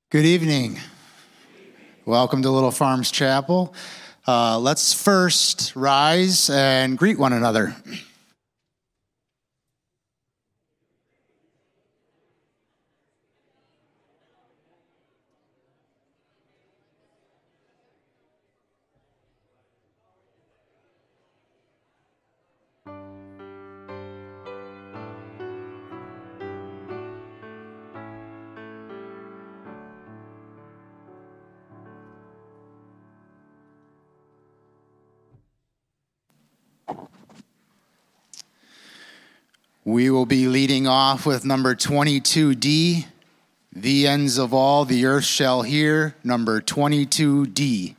Good evening. Welcome to Little Farms Chapel. Let's first rise and greet one another. We will be leading off with number 22D, The Ends of All the Earth Shall Hear, number 22D.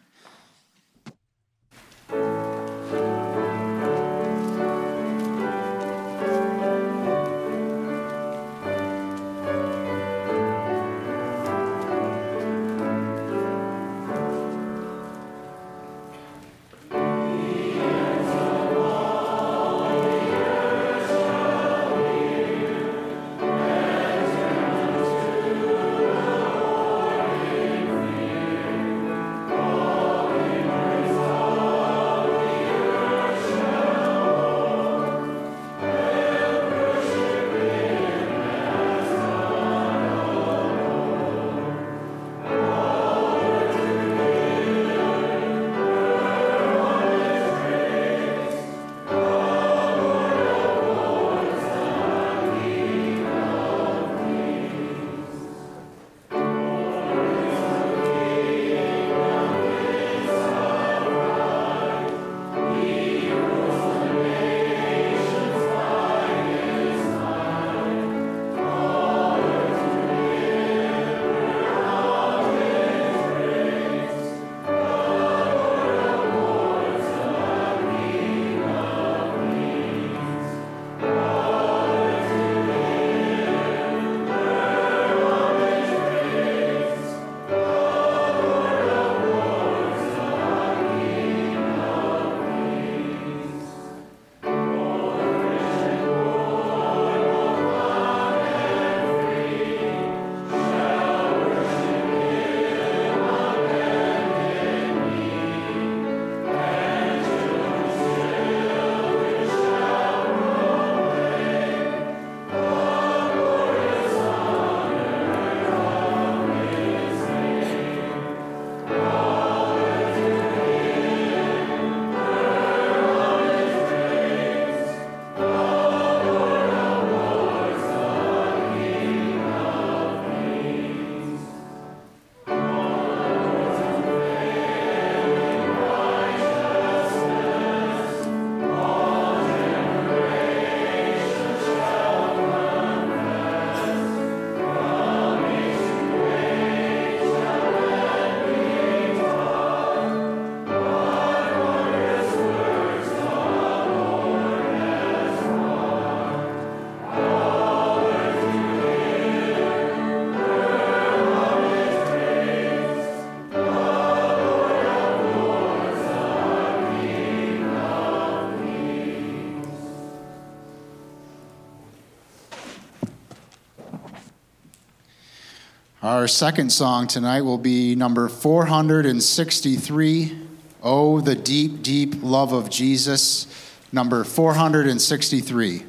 Our second song tonight will be number 463, Oh, the Deep, Deep Love of Jesus, number 463.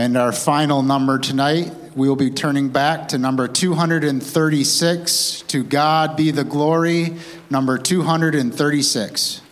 And our final number tonight, we will be turning back to number 236, To God Be the Glory, number 236.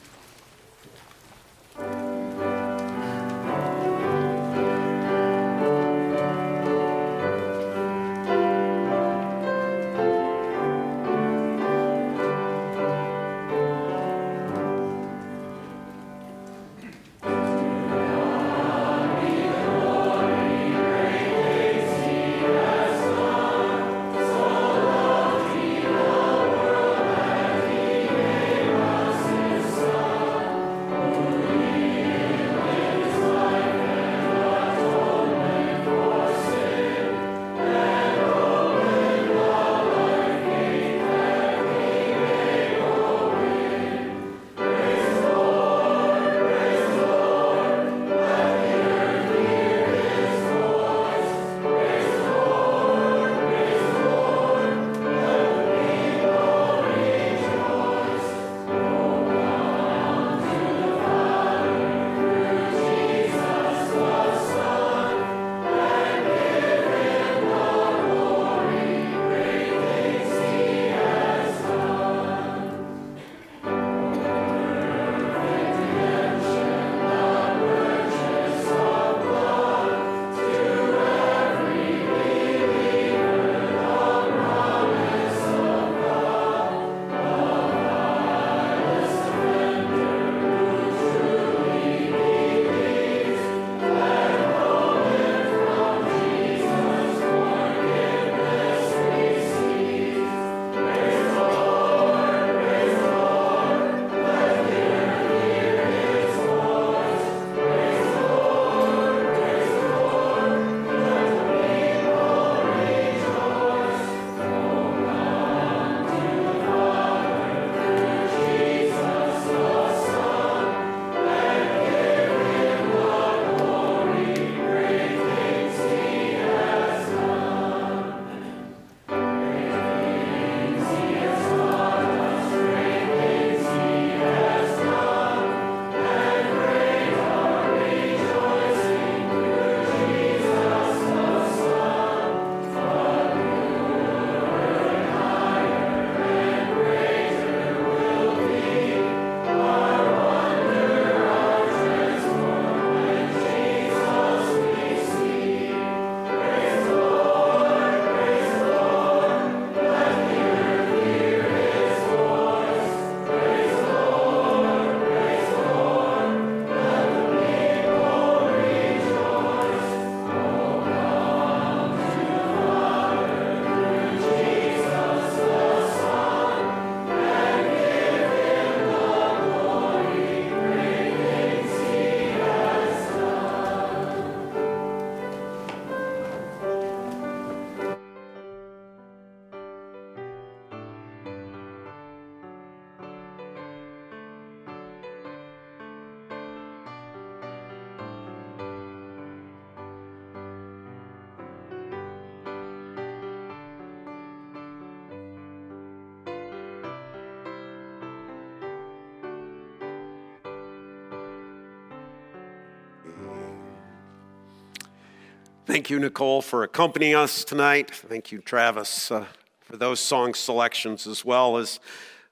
Thank you, Nicole, for accompanying us tonight. Thank you, Travis, for those song selections, as well as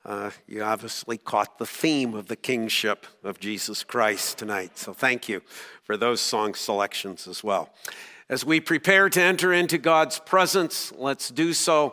you obviously caught the theme of the kingship of Jesus Christ tonight. So thank you for those song selections as well. As we prepare to enter into God's presence, let's do so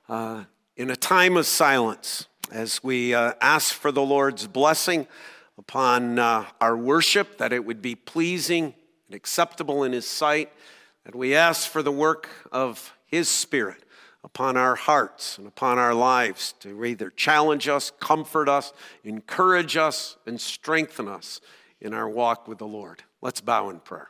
in a time of silence as we ask for the Lord's blessing upon our worship, that it would be pleasing and acceptable in His sight, that we ask for the work of His Spirit upon our hearts and upon our lives to either challenge us, comfort us, encourage us, and strengthen us in our walk with the Lord. Let's bow in prayer.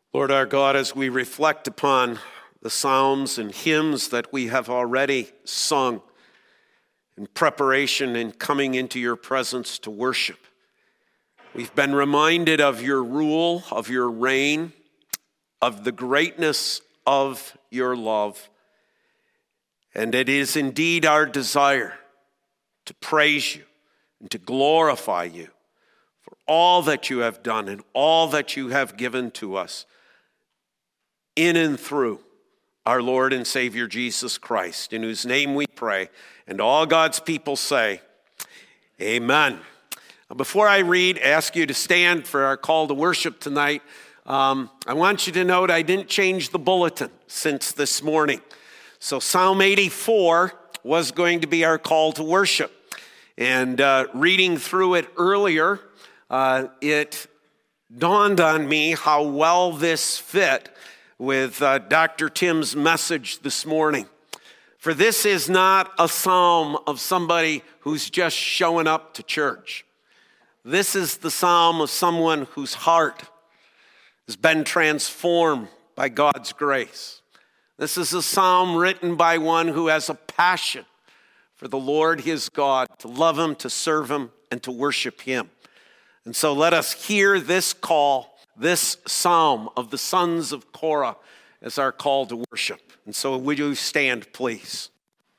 Lord our God, as we reflect upon the psalms and hymns that we have already sung in preparation and coming into your presence to worship, we've been reminded of your rule, of your reign, of the greatness of your love. And it is indeed our desire to praise you and to glorify you for all that you have done and all that you have given to us in and through our Lord and Savior Jesus Christ, in whose name we pray. And all God's people say, amen. Before I ask you to stand for our call to worship tonight, I want you to note I didn't change the bulletin since this morning. So Psalm 84 was going to be our call to worship. And reading through it earlier, it dawned on me how well this fit with Dr. Tim's message this morning. For this is not a psalm of somebody who's just showing up to church. This is the psalm of someone whose heart has been transformed by God's grace. This is a psalm written by one who has a passion for the Lord his God, to love him, to serve him, and to worship him. And so let us hear this call, this psalm of the sons of Korah as our call to worship. And so would you stand, please?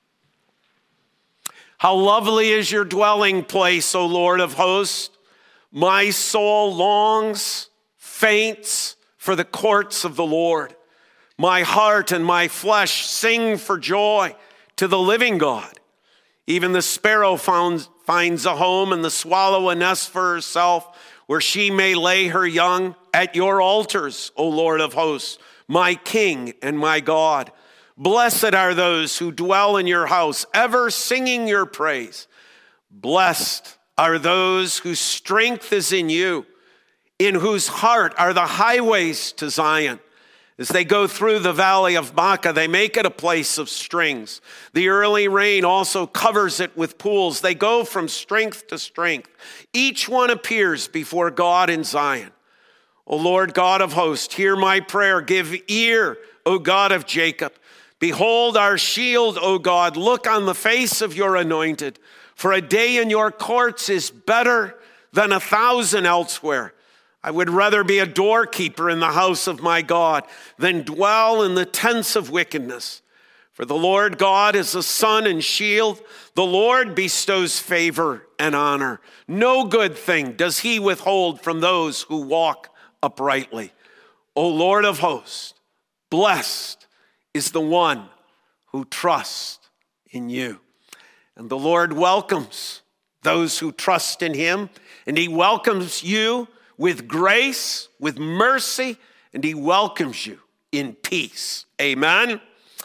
How lovely is your dwelling place, O Lord of hosts. My soul longs, faints for the courts of the Lord. My heart and my flesh sing for joy to the living God. Even the sparrow finds a home, and the swallow a nest for herself, where she may lay her young at your altars, O Lord of hosts, my King and my God. Blessed are those who dwell in your house, ever singing your praise. Blessed are those whose strength is in you, in whose heart are the highways to Zion. As they go through the valley of Baca, they make it a place of springs. The early rain also covers it with pools. They go from strength to strength. Each one appears before God in Zion. O Lord God of hosts, hear my prayer. Give ear, O God of Jacob. Behold our shield, O God. Look on the face of your anointed. For a day in your courts is better than 1,000 elsewhere. I would rather be a doorkeeper in the house of my God than dwell in the tents of wickedness. For the Lord God is a sun and shield. The Lord bestows favor and honor. No good thing does he withhold from those who walk uprightly. O Lord of hosts, blessed is the one who trusts in you. And the Lord welcomes those who trust in him, and he welcomes you with grace, with mercy, and he welcomes you in peace. Amen?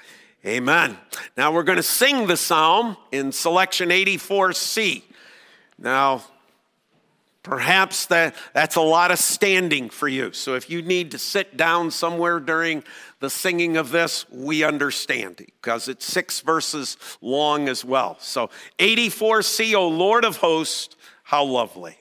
Amen. Now we're going to sing the psalm in selection 84C. Now, perhaps that's a lot of standing for you. So if you need to sit down somewhere during the singing of this, we understand, because it's 6 verses long as well. So 84C, O Lord of hosts, how lovely.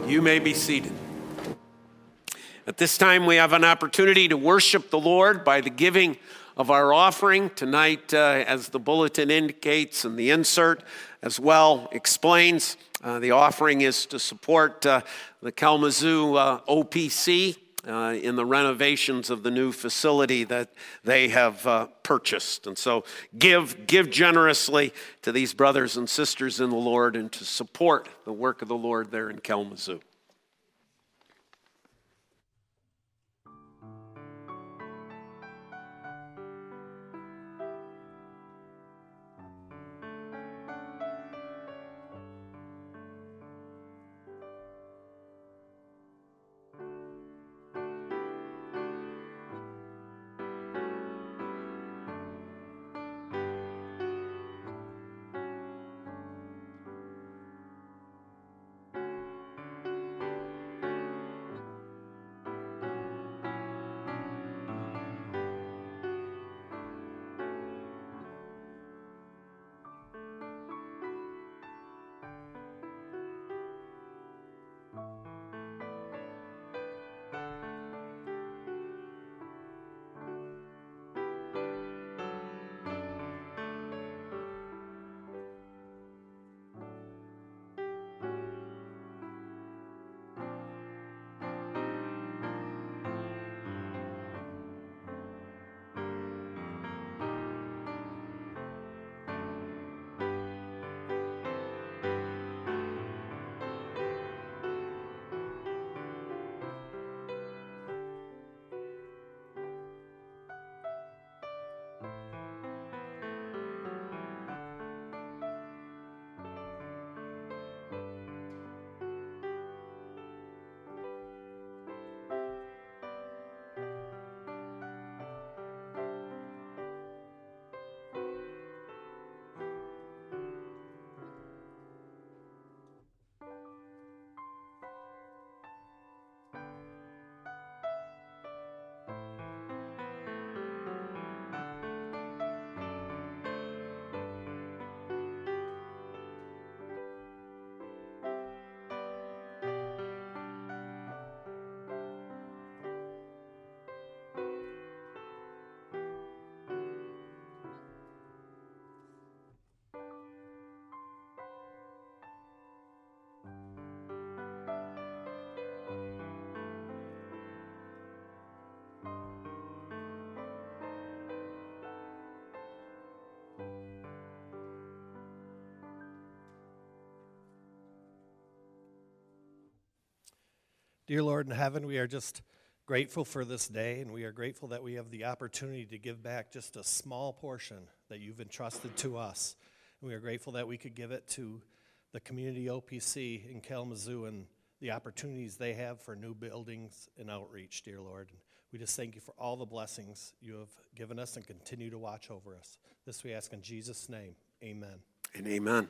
You may be seated. At this time, we have an opportunity to worship the Lord by the giving of our offering. Tonight, as the bulletin indicates and the insert as well explains, the offering is to support the Kalamazoo OPC in the renovations of the new facility that they have purchased. And so give generously to these brothers and sisters in the Lord and to support the work of the Lord there in Kalamazoo. Dear Lord in heaven, we are just grateful for this day, and we are grateful that we have the opportunity to give back just a small portion that you've entrusted to us. And we are grateful that we could give it to the community OPC in Kalamazoo and the opportunities they have for new buildings and outreach, dear Lord. And we just thank you for all the blessings you have given us and continue to watch over us. This we ask in Jesus' name, amen. And amen.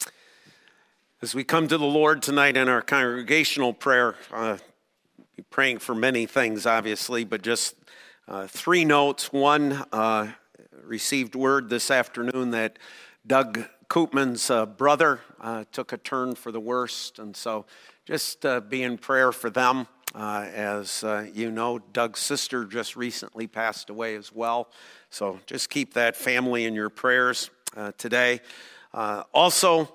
As we come to the Lord tonight in our congregational prayer, we're praying for many things, obviously, but just 3 notes. One, received word this afternoon that Doug Koopman's brother took a turn for the worst, and so just be in prayer for them. As you know, Doug's sister just recently passed away as well, so just keep that family in your prayers today. Also,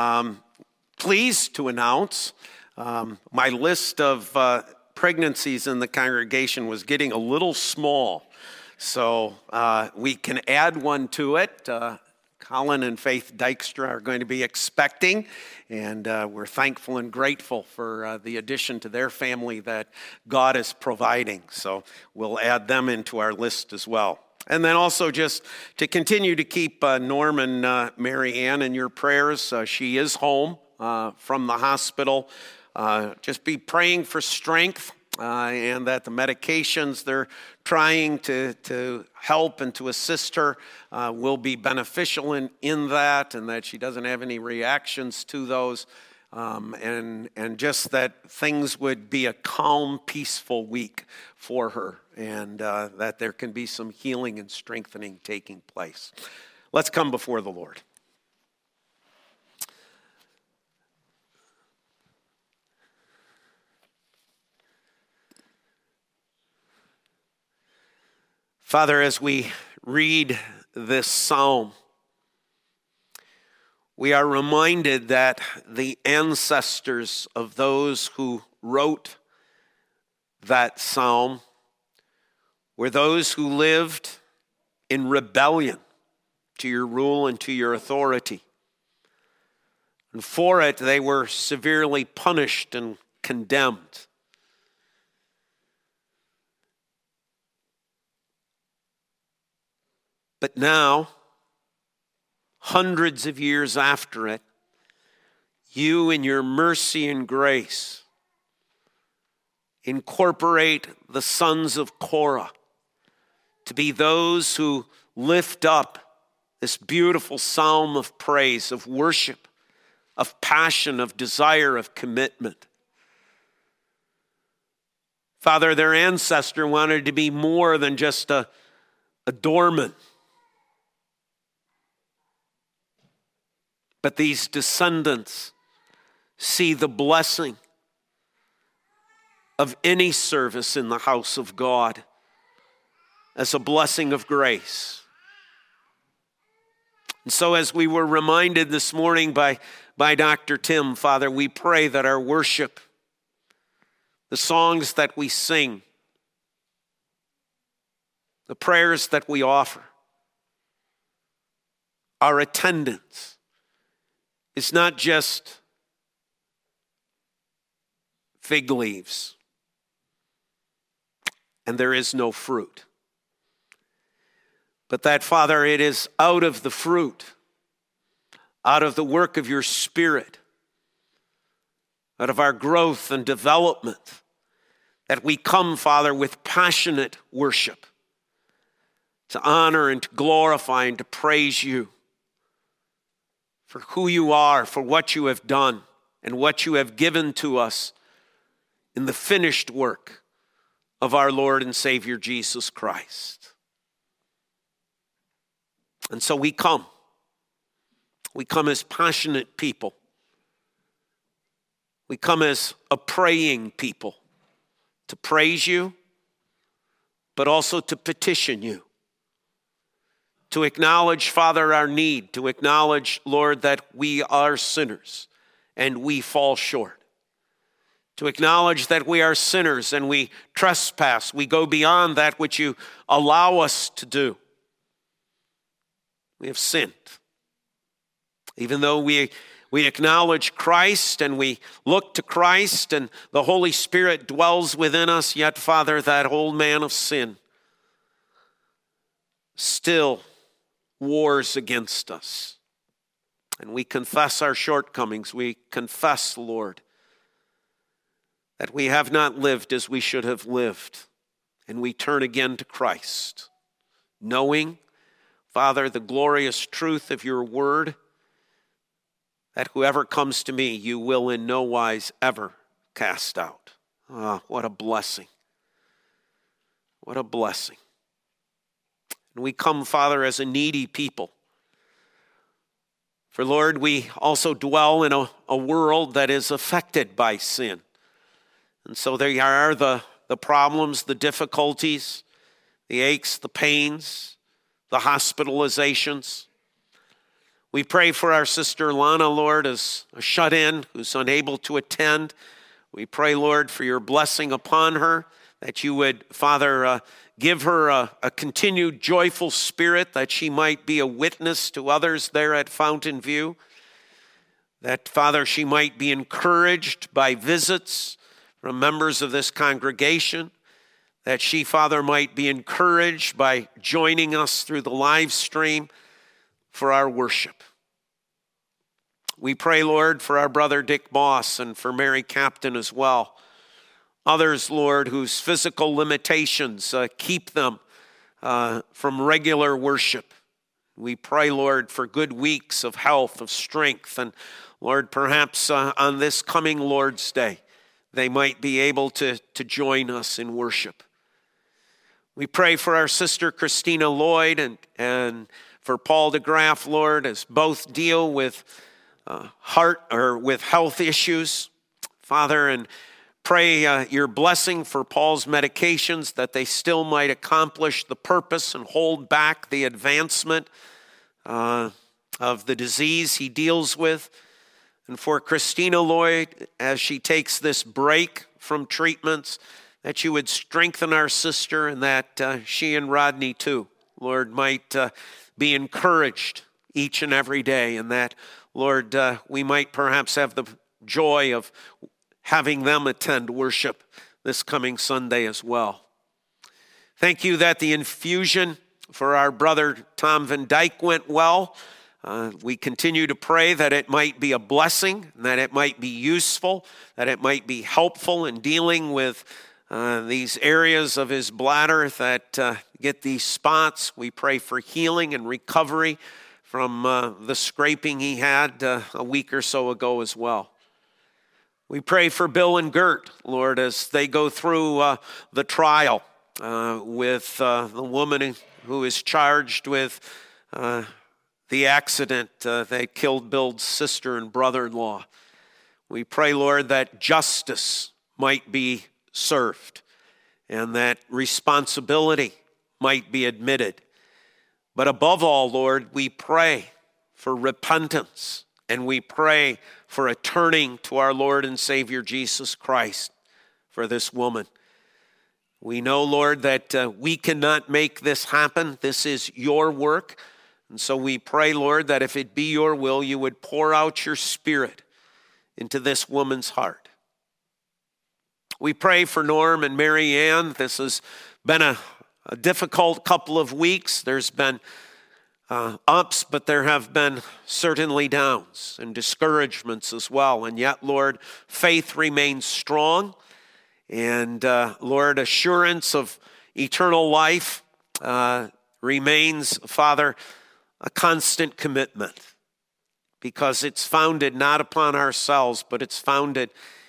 pleased to announce my list of pregnancies in the congregation was getting a little small. So we can add one to it. Colin and Faith Dykstra are going to be expecting, and we're thankful and grateful for the addition to their family that God is providing. So we'll add them into our list as well. And then also just to continue to keep Norm and Mary Ann in your prayers. She is home from the hospital. Just be praying for strength and that the medications they're trying to help and to assist her will be beneficial in that, and that she doesn't have any reactions to those. And just that things would be a calm, peaceful week for her, and that there can be some healing and strengthening taking place. Let's come before the Lord. Father, as we read this psalm, we are reminded that the ancestors of those who wrote that psalm were those who lived in rebellion to your rule and to your authority. And for it, they were severely punished and condemned. But now, hundreds of years after it, you in your mercy and grace incorporate the sons of Korah to be those who lift up this beautiful psalm of praise, of worship, of passion, of desire, of commitment. Father, their ancestor wanted to be more than just a doorman. But these descendants see the blessing of any service in the house of God as a blessing of grace. And so as we were reminded this morning by Dr. Tim, Father, we pray that our worship, the songs that we sing, the prayers that we offer, our attendance, it's not just fig leaves and there is no fruit. But that, Father, it is out of the fruit, out of the work of your Spirit, out of our growth and development, that we come, Father, with passionate worship to honor and to glorify and to praise you for who you are, for what you have done, and what you have given to us in the finished work of our Lord and Savior Jesus Christ. And so we come. We come as passionate people. We come as a praying people to praise you, but also to petition you. To acknowledge, Father, our need, to acknowledge, Lord, that we are sinners and we fall short. To acknowledge that we are sinners and we trespass, we go beyond that which you allow us to do. We have sinned. Even though we acknowledge Christ and we look to Christ and the Holy Spirit dwells within us, yet, Father, that old man of sin still wars against us. And we confess our shortcomings. We confess, Lord, that we have not lived as we should have lived. And we turn again to Christ, knowing, Father, the glorious truth of your word, that whoever comes to me, you will in no wise ever cast out. Ah, what a blessing. What a blessing. And we come, Father, as a needy people. For, Lord, we also dwell in a world that is affected by sin. And so there are the problems, the difficulties, the aches, the pains, the hospitalizations. We pray for our sister Lana, Lord, as a shut-in who's unable to attend. We pray, Lord, for your blessing upon her, that you would, Father, give her a continued joyful spirit, that she might be a witness to others there at Fountain View. That, Father, she might be encouraged by visits from members of this congregation. That she, Father, might be encouraged by joining us through the live stream for our worship. We pray, Lord, for our brother Dick Moss and for Mary Captain as well. Others, Lord, whose physical limitations keep them from regular worship. We pray, Lord, for good weeks of health, of strength, and Lord, perhaps on this coming Lord's Day, they might be able to join us in worship. We pray for our sister Christina Lloyd and for Paul DeGraff, Lord, as both deal with heart or with health issues, Father, and Pray your blessing for Paul's medications, that they still might accomplish the purpose and hold back the advancement of the disease he deals with. And for Christina Lloyd, as she takes this break from treatments, that you would strengthen our sister, and that she and Rodney too, Lord, might be encouraged each and every day, and that, Lord, we might perhaps have the joy of having them attend worship this coming Sunday as well. Thank you that the infusion for our brother Tom Van Dyke went well. We continue to pray that it might be a blessing, that it might be useful, that it might be helpful in dealing with these areas of his bladder that get these spots. We pray for healing and recovery from the scraping he had a week or so ago as well. We pray for Bill and Gert, Lord, as they go through the trial with the woman who is charged with the accident that killed Bill's sister and brother-in-law. We pray, Lord, that justice might be served and that responsibility might be admitted. But above all, Lord, we pray for repentance, and we pray for a turning to our Lord and Savior Jesus Christ for this woman. We know, Lord, that we cannot make this happen. This is your work. And so we pray, Lord, that if it be your will, you would pour out your Spirit into this woman's heart. We pray for Norm and Mary Ann. This has been a difficult couple of weeks. There's been ups, but there have been certainly downs and discouragements as well. And yet, Lord, faith remains strong. And Lord, assurance of eternal life remains, Father, a constant commitment, because it's founded not upon ourselves, but it's founded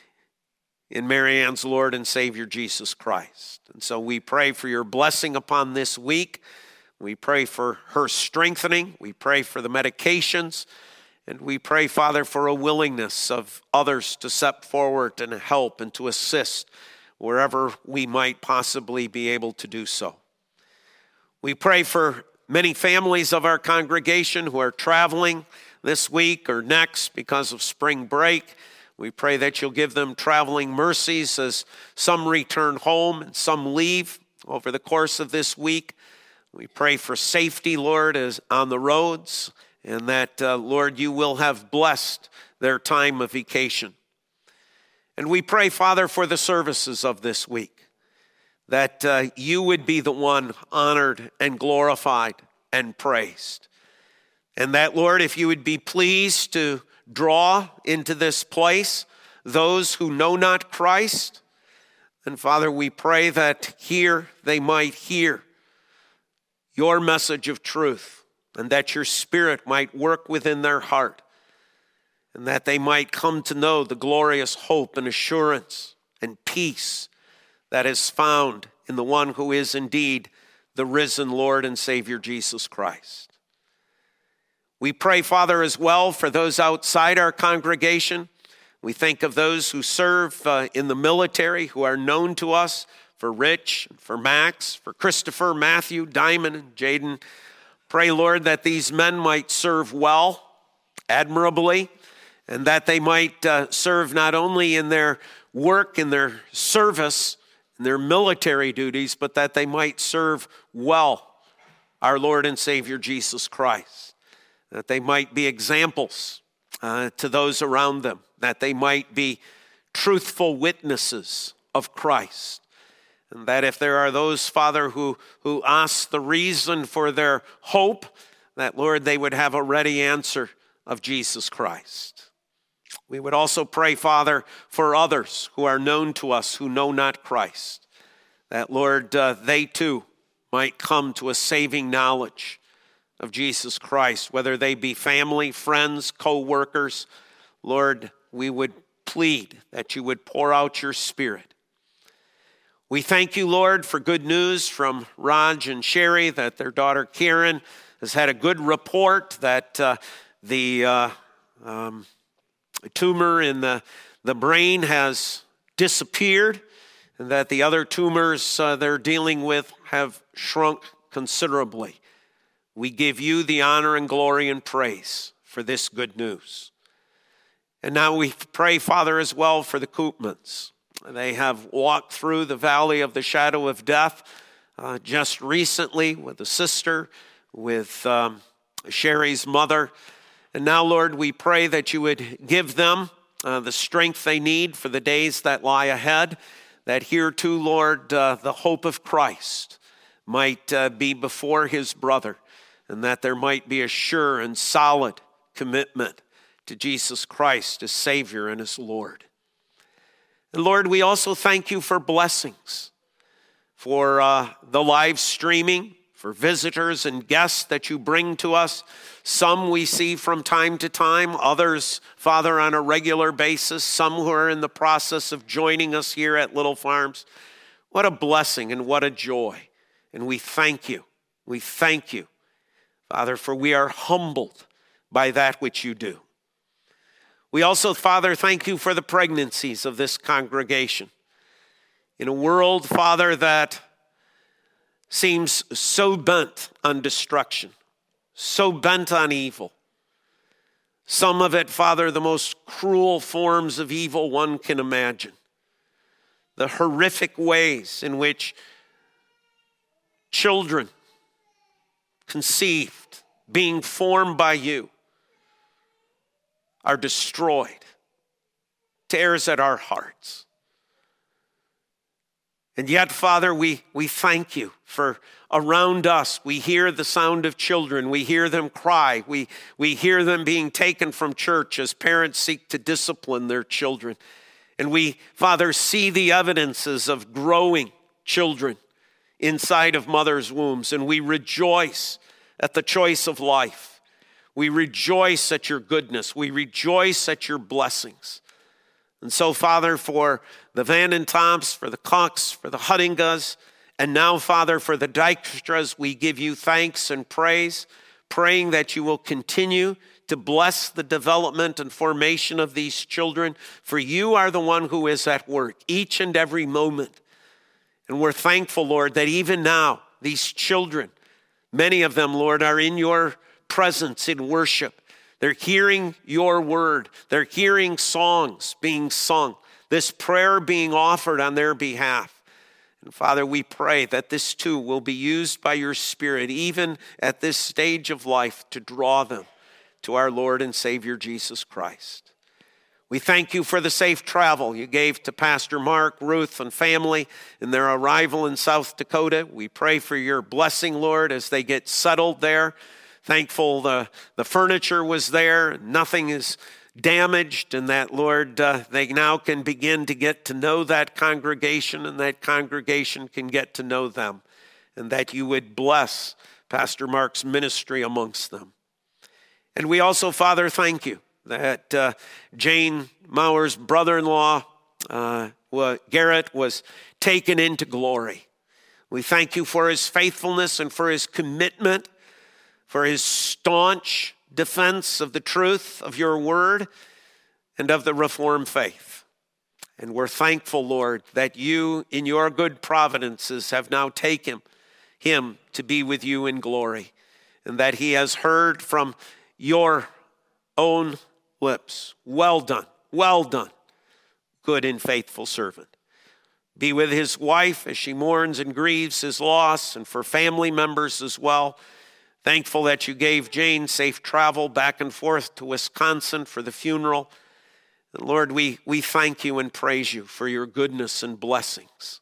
in Mary Ann's Lord and Savior Jesus Christ. And so we pray for your blessing upon this week. We pray for her strengthening. We pray for the medications. And we pray, Father, for a willingness of others to step forward and help and to assist wherever we might possibly be able to do so. We pray for many families of our congregation who are traveling this week or next because of spring break. We pray that you'll give them traveling mercies as some return home and some leave over the course of this week. We pray for safety, Lord, as on the roads, and that, Lord, you will have blessed their time of vacation. And we pray, Father, for the services of this week, that you would be the one honored and glorified and praised. And that, Lord, if you would be pleased to draw into this place those who know not Christ, and Father, we pray that here they might hear your message of truth, and that your Spirit might work within their heart, and that they might come to know the glorious hope and assurance and peace that is found in the one who is indeed the risen Lord and Savior Jesus Christ. We pray, Father, as well for those outside our congregation. We think of those who serve in the military, who are known to us, for Rich, for Max, for Christopher, Matthew, Diamond, and Jaden. Pray, Lord, that these men might serve well, admirably, and that they might serve not only in their work, in their service, in their military duties, but that they might serve well our Lord and Savior Jesus Christ, that they might be examples to those around them, that they might be truthful witnesses of Christ. And that if there are those, Father, who ask the reason for their hope, that, Lord, they would have a ready answer of Jesus Christ. We would also pray, Father, for others who are known to us who know not Christ, that, Lord, they too might come to a saving knowledge of Jesus Christ, whether they be family, friends, co-workers. Lord, we would plead that you would pour out your Spirit. We thank you, Lord, for good news from Raj and Sherry that their daughter Karen has had a good report that the tumor in the brain has disappeared and that the other tumors they're dealing with have shrunk considerably. We give you the honor and glory and praise for this good news. And now we pray, Father, as well for the Koopmans. They have walked through the valley of the shadow of death just recently with a sister, with Sherry's mother. And now, Lord, we pray that you would give them the strength they need for the days that lie ahead, that here too, Lord, the hope of Christ might be before his brother, and that there might be a sure and solid commitment to Jesus Christ as Savior and as Lord. And Lord, we also thank you for blessings, for the live streaming, for visitors and guests that you bring to us. Some we see from time to time, others, Father, on a regular basis, some who are in the process of joining us here at Little Farms. What a blessing and what a joy. And we thank you. We thank you, Father, for we are humbled by that which you do. We also, Father, thank you for the pregnancies of this congregation. In a world, Father, that seems so bent on destruction, so bent on evil. Some of it, Father, the most cruel forms of evil one can imagine. The horrific ways in which children conceived, being formed by you, are destroyed, tears at our hearts. And yet, Father, we thank you for around us. We hear the sound of children. We hear them cry. We hear them being taken from church as parents seek to discipline their children. And we, Father, see the evidences of growing children inside of mothers' wombs. And we rejoice at the choice of life. We rejoice at your goodness. We rejoice at your blessings. And so, Father, for the Vandentomps, for the Cox, for the Huttingas, and now, Father, for the Dykstras, we give you thanks and praise, praying that you will continue to bless the development and formation of these children, for you are the one who is at work each and every moment. And we're thankful, Lord, that even now, these children, many of them, Lord, are in your presence in worship. They're hearing your word. They're hearing songs being sung, this prayer being offered on their behalf. And Father, we pray that this too will be used by your Spirit, even at this stage of life, to draw them to our Lord and Savior Jesus Christ. We thank you for the safe travel you gave to Pastor Mark, Ruth, and family in their arrival in South Dakota. We pray for your blessing, Lord, as they get settled there. Thankful the furniture was there, nothing is damaged, and that, Lord, they now can begin to get to know that congregation, and that congregation can get to know them, and that you would bless Pastor Mark's ministry amongst them. And we also, Father, thank you that Jane Maurer's brother-in-law, Garrett, was taken into glory. We thank you for his faithfulness and for his commitment, for his staunch defense of the truth of your word and of the Reformed faith. And we're thankful, Lord, that you, in your good providences, have now taken him to be with you in glory, and that he has heard from your own lips, well done, good and faithful servant. Be with his wife as she mourns and grieves his loss, and for family members as well. Thankful that you gave Jane safe travel back and forth to Wisconsin for the funeral. And Lord, we thank you and praise you for your goodness and blessings.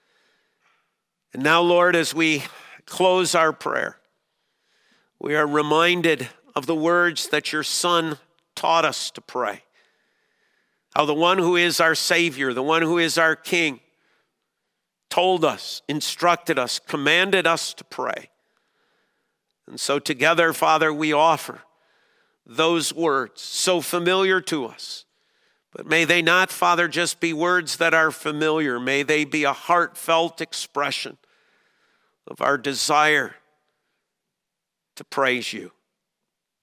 And now, Lord, as we close our prayer, we are reminded of the words that your Son taught us to pray. How the one who is our Savior, the one who is our King, told us, instructed us, commanded us to pray. And so together, Father, we offer those words so familiar to us. But may they not, Father, just be words that are familiar. May they be a heartfelt expression of our desire to praise you.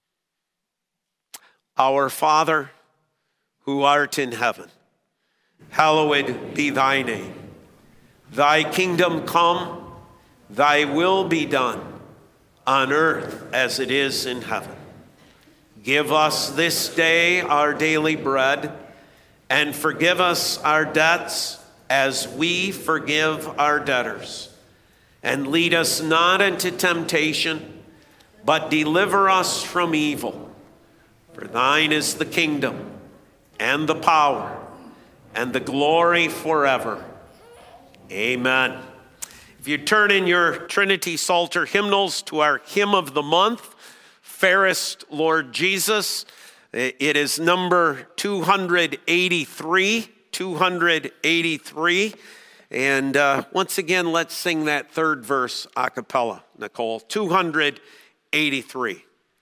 Our Father, who art in heaven, hallowed be thy name. Thy kingdom come, thy will be done, on earth as it is in heaven. Give us this day our daily bread, and forgive us our debts as we forgive our debtors. And lead us not into temptation, but deliver us from evil. For thine is the kingdom, and the power, and the glory forever. Amen. If you turn in your Trinity Psalter hymnals to our hymn of the month, Fairest Lord Jesus, it is number 283. 283. And once again, let's sing that third verse a cappella. Nicole, 283.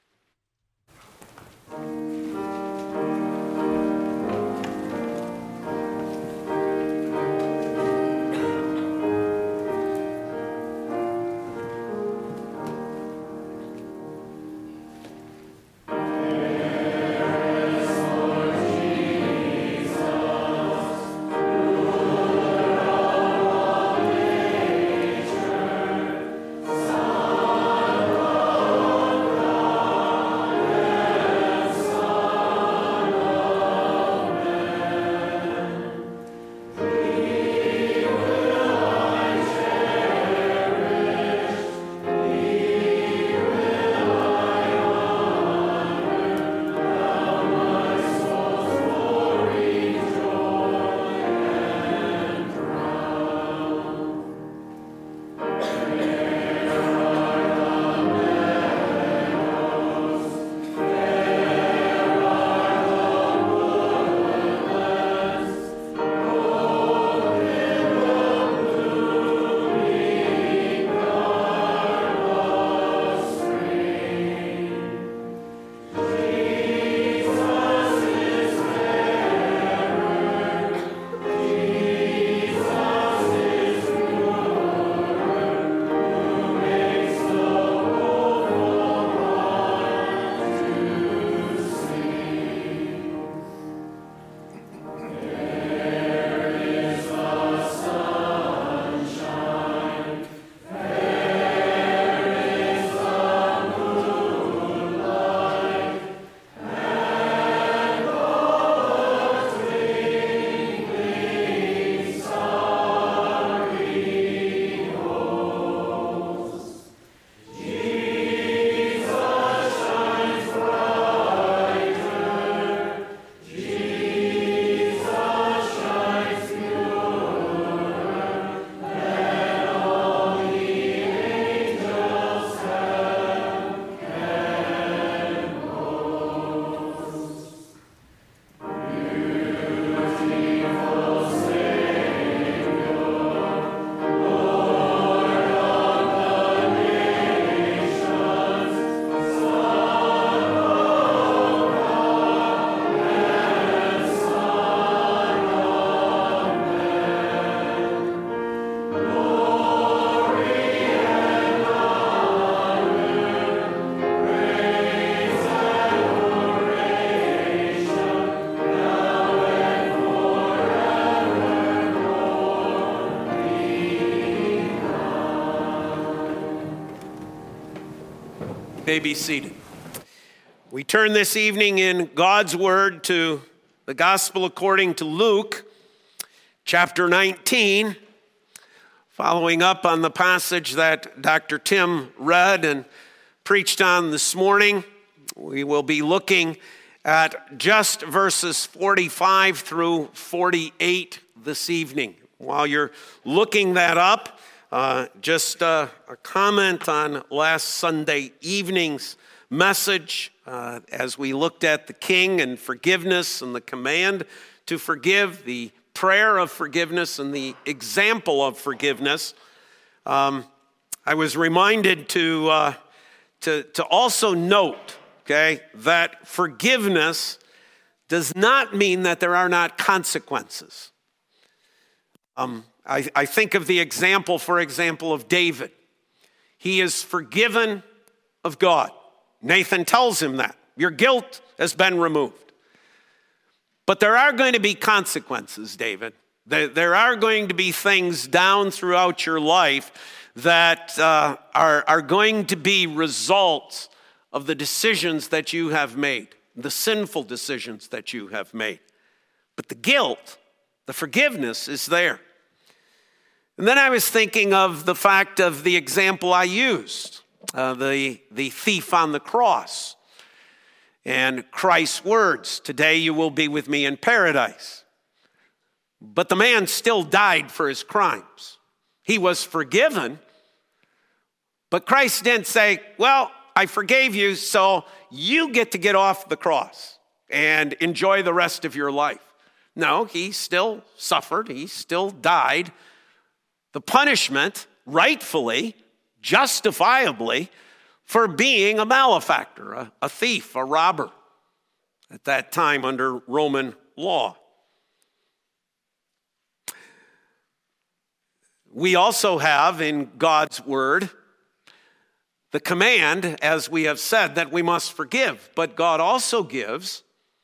May be seated. We turn this evening in God's Word to the Gospel according to Luke, chapter 19, following up on the passage that Dr. Tim read and preached on this morning. We will be looking at just verses 45 through 48 this evening. While you're looking that up, just a comment on last Sunday evening's message as we looked at the King and forgiveness and the command to forgive, the prayer of forgiveness and the example of forgiveness. I was reminded to also note, that forgiveness does not mean that there are not consequences. I think of the example, for example, of David. He is forgiven of God. Nathan tells him that. Your guilt has been removed. But there are going to be consequences, David. There are going to be things down throughout your life that are going to be results of the decisions that you have made, the sinful decisions that you have made. But the guilt, the forgiveness is there. And then I was thinking of the fact of the example I used, the thief on the cross, and Christ's words, "Today you will be with me in paradise." But the man still died for his crimes. He was forgiven, but Christ didn't say, "Well, I forgave you, so you get to get off the cross and enjoy the rest of your life." No, he still suffered. He still died. The punishment, rightfully, justifiably, for being a malefactor, a thief, a robber, at that time under Roman law. We also have in God's word the command, as we have said, that we must forgive. But God also gives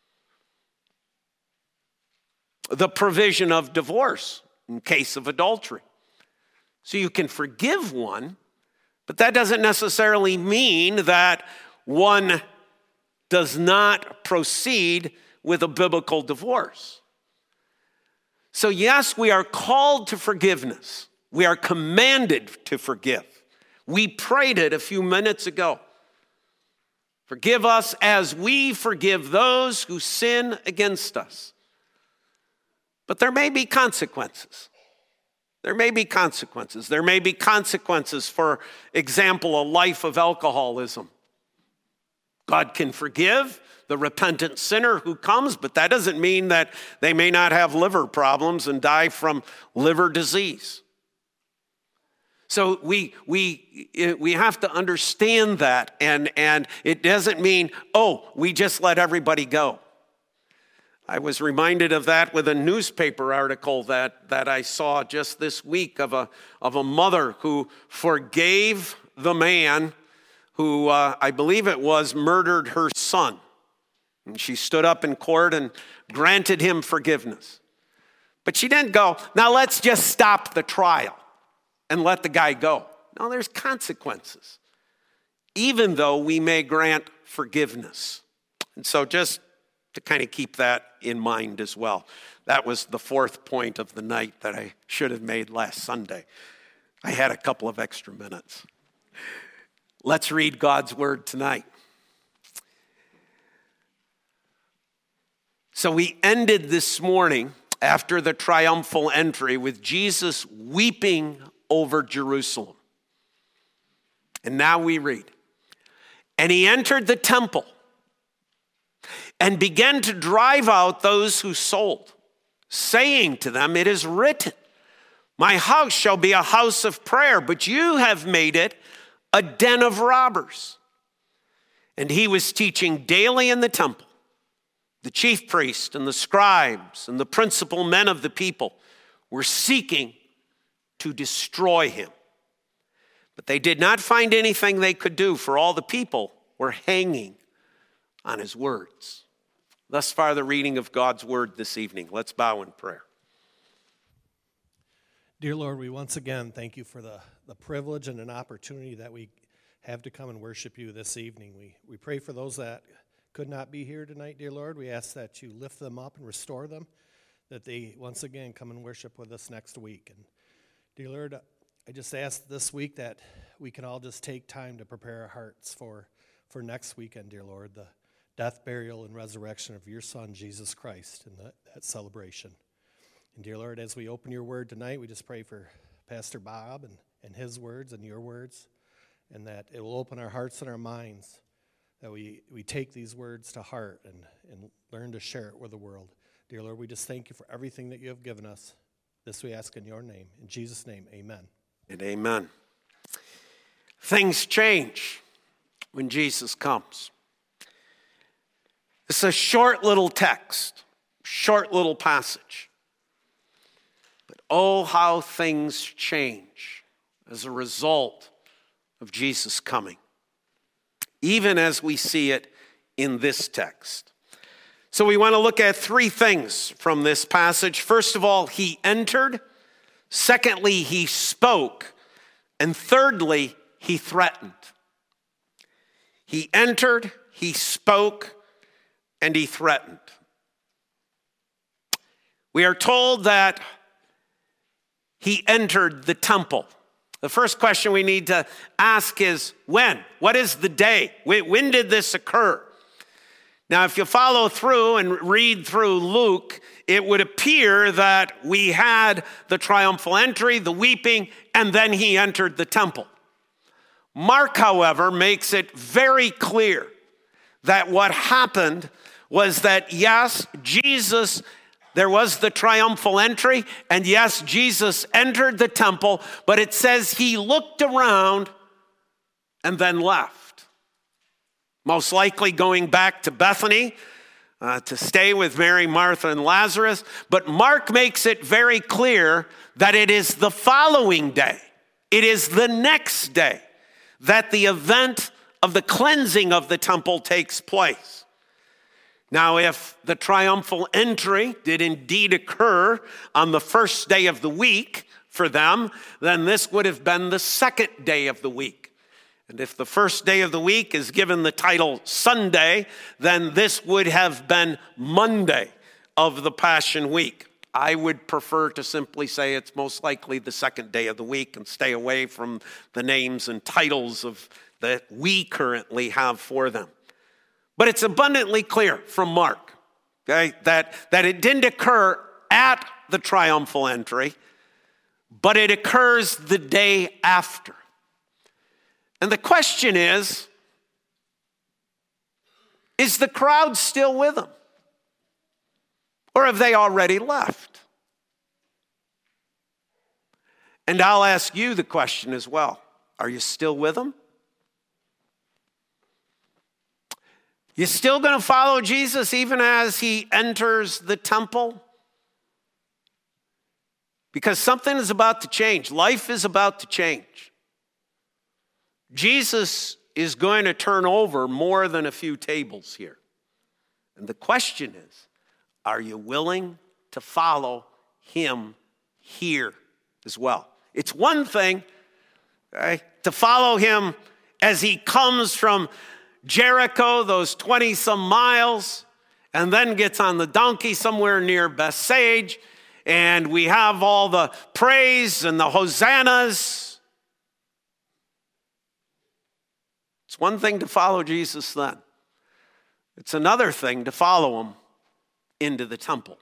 the provision of divorce in case of adultery. So you can forgive one, but that doesn't necessarily mean that one does not proceed with a biblical divorce. So yes, we are called to forgiveness. We are commanded to forgive. We prayed it a few minutes ago. Forgive us as we forgive those who sin against us. But there may be consequences. There may be consequences. There may be consequences, for example, a life of alcoholism. God can forgive the repentant sinner who comes, but that doesn't mean that they may not have liver problems and die from liver disease. So we have to understand that, and it doesn't mean, we just let everybody go. I was reminded of that with a newspaper article that I saw just this week of a mother who forgave the man who, I believe it was, murdered her son. And she stood up in court and granted him forgiveness. But she didn't go, "Now let's just stop the trial and let the guy go." No, there's consequences, even though we may grant forgiveness. And so just to kind of keep that in mind as well. That was the fourth point of the night that I should have made last Sunday. I had a couple of extra minutes. Let's read God's word tonight. So we ended this morning after the triumphal entry with Jesus weeping over Jerusalem. And now we read, "And he entered the temple and began to drive out those who sold, saying to them, 'It is written, my house shall be a house of prayer, but you have made it a den of robbers.' And he was teaching daily in the temple. The chief priests and the scribes and the principal men of the people were seeking to destroy him. But they did not find anything they could do, for all the people were hanging on his words." Thus far, the reading of God's word this evening. Let's bow in prayer. Dear Lord, we once again thank you for the privilege and an opportunity that we have to come and worship you this evening. We pray for those that could not be here tonight, dear Lord. We ask that you lift them up and restore them, that they once again come and worship with us next week. And dear Lord, I just ask this week that we can all just take time to prepare our hearts for next weekend, dear Lord, the death, burial, and resurrection of your Son, Jesus Christ, and that celebration. And dear Lord, as we open your word tonight, we just pray for Pastor Bob and his words and your words, and that it will open our hearts and our minds, that we take these words to heart and learn to share it with the world. Dear Lord, we just thank you for everything that you have given us. This we ask in your name. In Jesus' name, amen. And amen. Things change when Jesus comes. It's a short little text, short little passage. But oh, how things change as a result of Jesus coming, even as we see it in this text. So we want to look at three things from this passage. First of all, he entered. Secondly, he spoke. And thirdly, he threatened. He entered, he spoke, and he threatened. We are told that he entered the temple. The first question we need to ask is when? What is the day? When did this occur? Now, if you follow through and read through Luke, it would appear that we had the triumphal entry, the weeping, and then he entered the temple. Mark, however, makes it very clear that what happened was that, yes, there was the triumphal entry, and yes, Jesus entered the temple, but it says he looked around and then left. Most likely going back to Bethany to stay with Mary, Martha, and Lazarus. But Mark makes it very clear that it is the following day, it is the next day, that the event of the cleansing of the temple takes place. Now, if the triumphal entry did indeed occur on the first day of the week for them, then this would have been the second day of the week. And if the first day of the week is given the title Sunday, then this would have been Monday of the Passion Week. I would prefer to simply say it's most likely the second day of the week and stay away from the names and titles that we currently have for them. But it's abundantly clear from Mark, okay, that it didn't occur at the triumphal entry, but it occurs the day after. And the question is the crowd still with him? Or have they already left? And I'll ask you the question as well. Are you still with him? You still going to follow Jesus even as he enters the temple? Because something is about to change. Life is about to change. Jesus is going to turn over more than a few tables here. And the question is, are you willing to follow him here as well? It's one thing, right, to follow him as he comes from Jericho, those 20-some miles, and then gets on the donkey somewhere near Bethsage, and we have all the praise and the hosannas. It's one thing to follow Jesus then. It's another thing to follow him into the temple.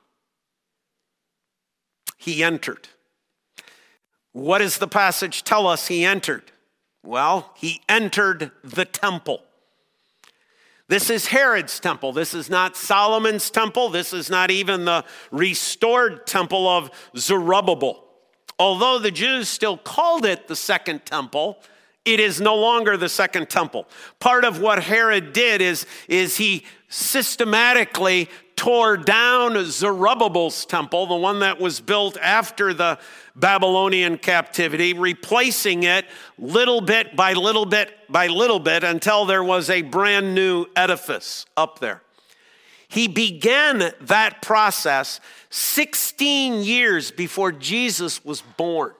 He entered. What does the passage tell us he entered? Well, he entered the temple. This is Herod's temple. This is not Solomon's temple. This is not even the restored temple of Zerubbabel. Although the Jews still called it the second temple, it is no longer the second temple. Part of what Herod did is he systematically tore down Zerubbabel's temple, the one that was built after the Babylonian captivity, replacing it little bit by little bit by little bit until there was a brand new edifice up there. He began that process 16 years before Jesus was born.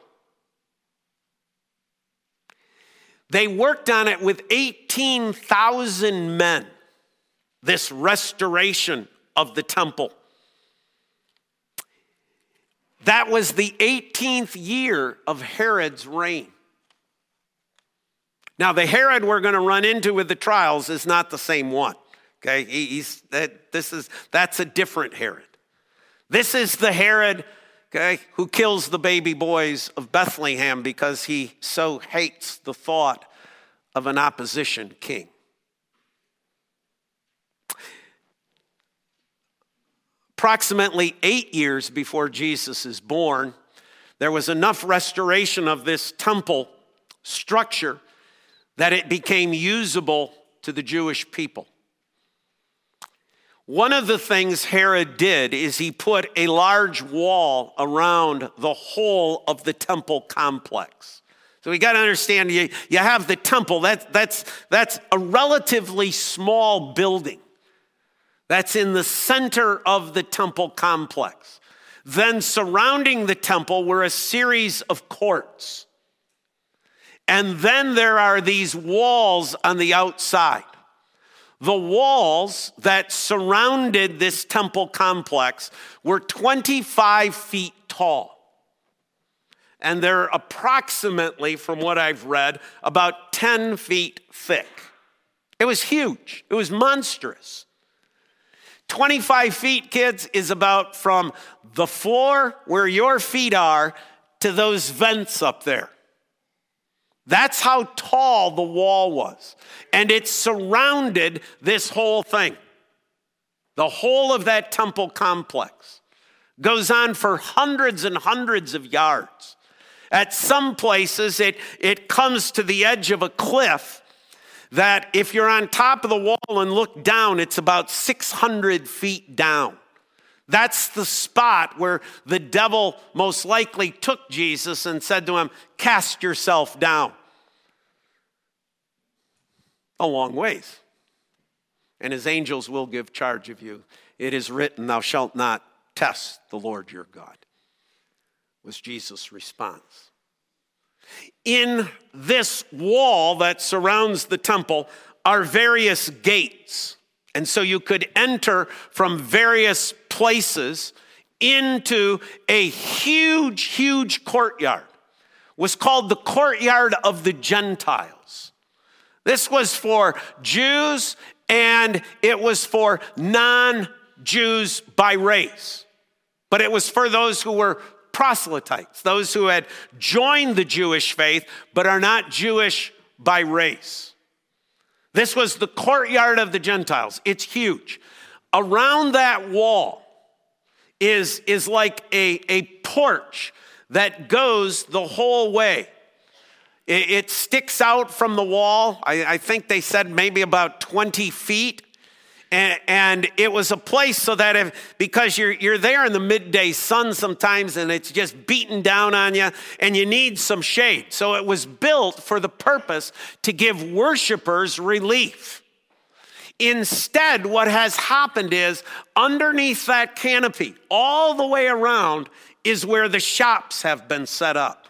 They worked on it with 18,000 men, this restoration of the temple. That was the 18th year of Herod's reign. Now, the Herod we're going to run into with the trials is not the same one. Okay, that's a different Herod. This is the Herod, okay, who kills the baby boys of Bethlehem because he so hates the thought of an opposition king. Approximately 8 years before Jesus is born, there was enough restoration of this temple structure that it became usable to the Jewish people. One of the things Herod did is he put a large wall around the whole of the temple complex. So we got to understand, you have the temple, that's a relatively small building. That's in the center of the temple complex. Then surrounding the temple were a series of courts. And then there are these walls on the outside. The walls that surrounded this temple complex were 25 feet tall. And they're approximately, from what I've read, about 10 feet thick. It was huge. It was monstrous. 25 feet, kids, is about from the floor where your feet are to those vents up there. That's how tall the wall was. And it surrounded this whole thing. The whole of that temple complex goes on for hundreds and hundreds of yards. At some places, it comes to the edge of a cliff that if you're on top of the wall and look down, it's about 600 feet down. That's the spot where the devil most likely took Jesus and said to him, "Cast yourself down." A long ways. And his angels will give charge of you. It is written, "Thou shalt not test the Lord your God," was Jesus' response. In this wall that surrounds the temple are various gates. And so you could enter from various places into a huge, huge courtyard. It was called the courtyard of the Gentiles. This was for Jews and it was for non-Jews by race. But it was for those who were proselytes, those who had joined the Jewish faith but are not Jewish by race. This was the courtyard of the Gentiles. It's huge. Around that wall is like a porch that goes the whole way. It sticks out from the wall. I think they said maybe about 20 feet. And it was a place so that because you're there in the midday sun sometimes and it's just beating down on you and you need some shade. So it was built for the purpose to give worshipers relief. Instead, what has happened is underneath that canopy, all the way around, is where the shops have been set up.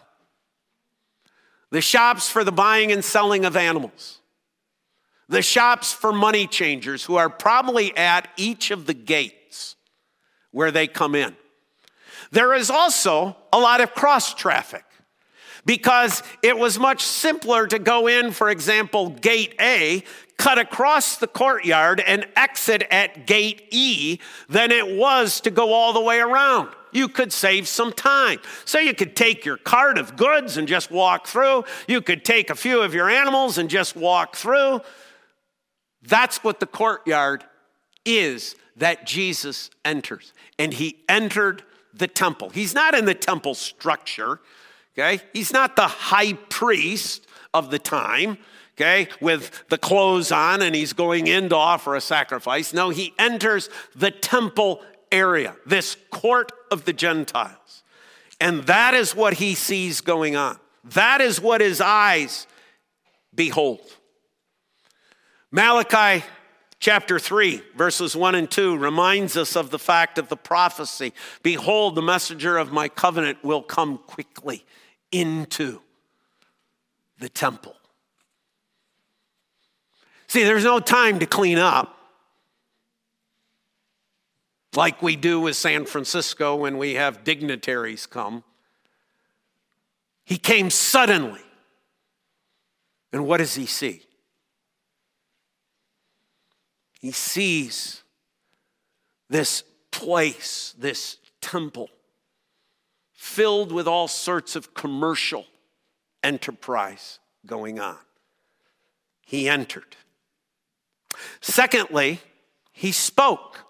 The shops for the buying and selling of animals. The shops for money changers who are probably at each of the gates where they come in. There is also a lot of cross traffic because it was much simpler to go in, for example, gate A, cut across the courtyard and exit at gate E than it was to go all the way around. You could save some time. So you could take your cart of goods and just walk through. You could take a few of your animals and just walk through. That's what the courtyard is that Jesus enters. And he entered the temple. He's not in the temple structure, okay? He's not the high priest of the time, okay, with the clothes on and he's going in to offer a sacrifice. No, he enters the temple area, this court of the Gentiles. And that is what he sees going on. That is what his eyes behold. Malachi chapter 3, verses 1 and 2 reminds us of the fact of the prophecy. Behold, the messenger of my covenant will come quickly into the temple. See, there's no time to clean up like we do with San Francisco when we have dignitaries come. He came suddenly. And what does he see? He sees this place, this temple, filled with all sorts of commercial enterprise going on. He entered. Secondly, he spoke.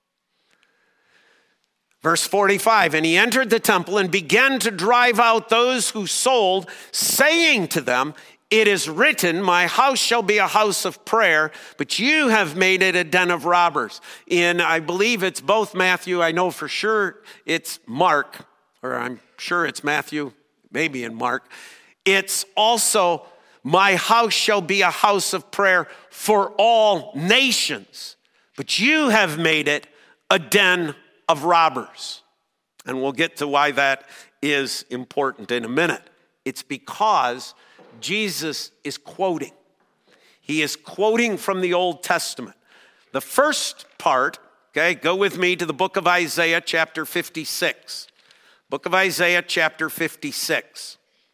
Verse 45, and he entered the temple and began to drive out those who sold, saying to them, "It is written, my house shall be a house of prayer, but you have made it a den of robbers." In, I believe it's both Matthew, I know for sure it's Mark, or I'm sure it's Matthew, maybe in Mark. It's also, my house shall be a house of prayer for all nations, but you have made it a den of robbers. And we'll get to why that is important in a minute. It's because Jesus is quoting. He is quoting from the Old Testament. The first part, okay, go with me to the book of Isaiah chapter 56. Book of Isaiah chapter 56.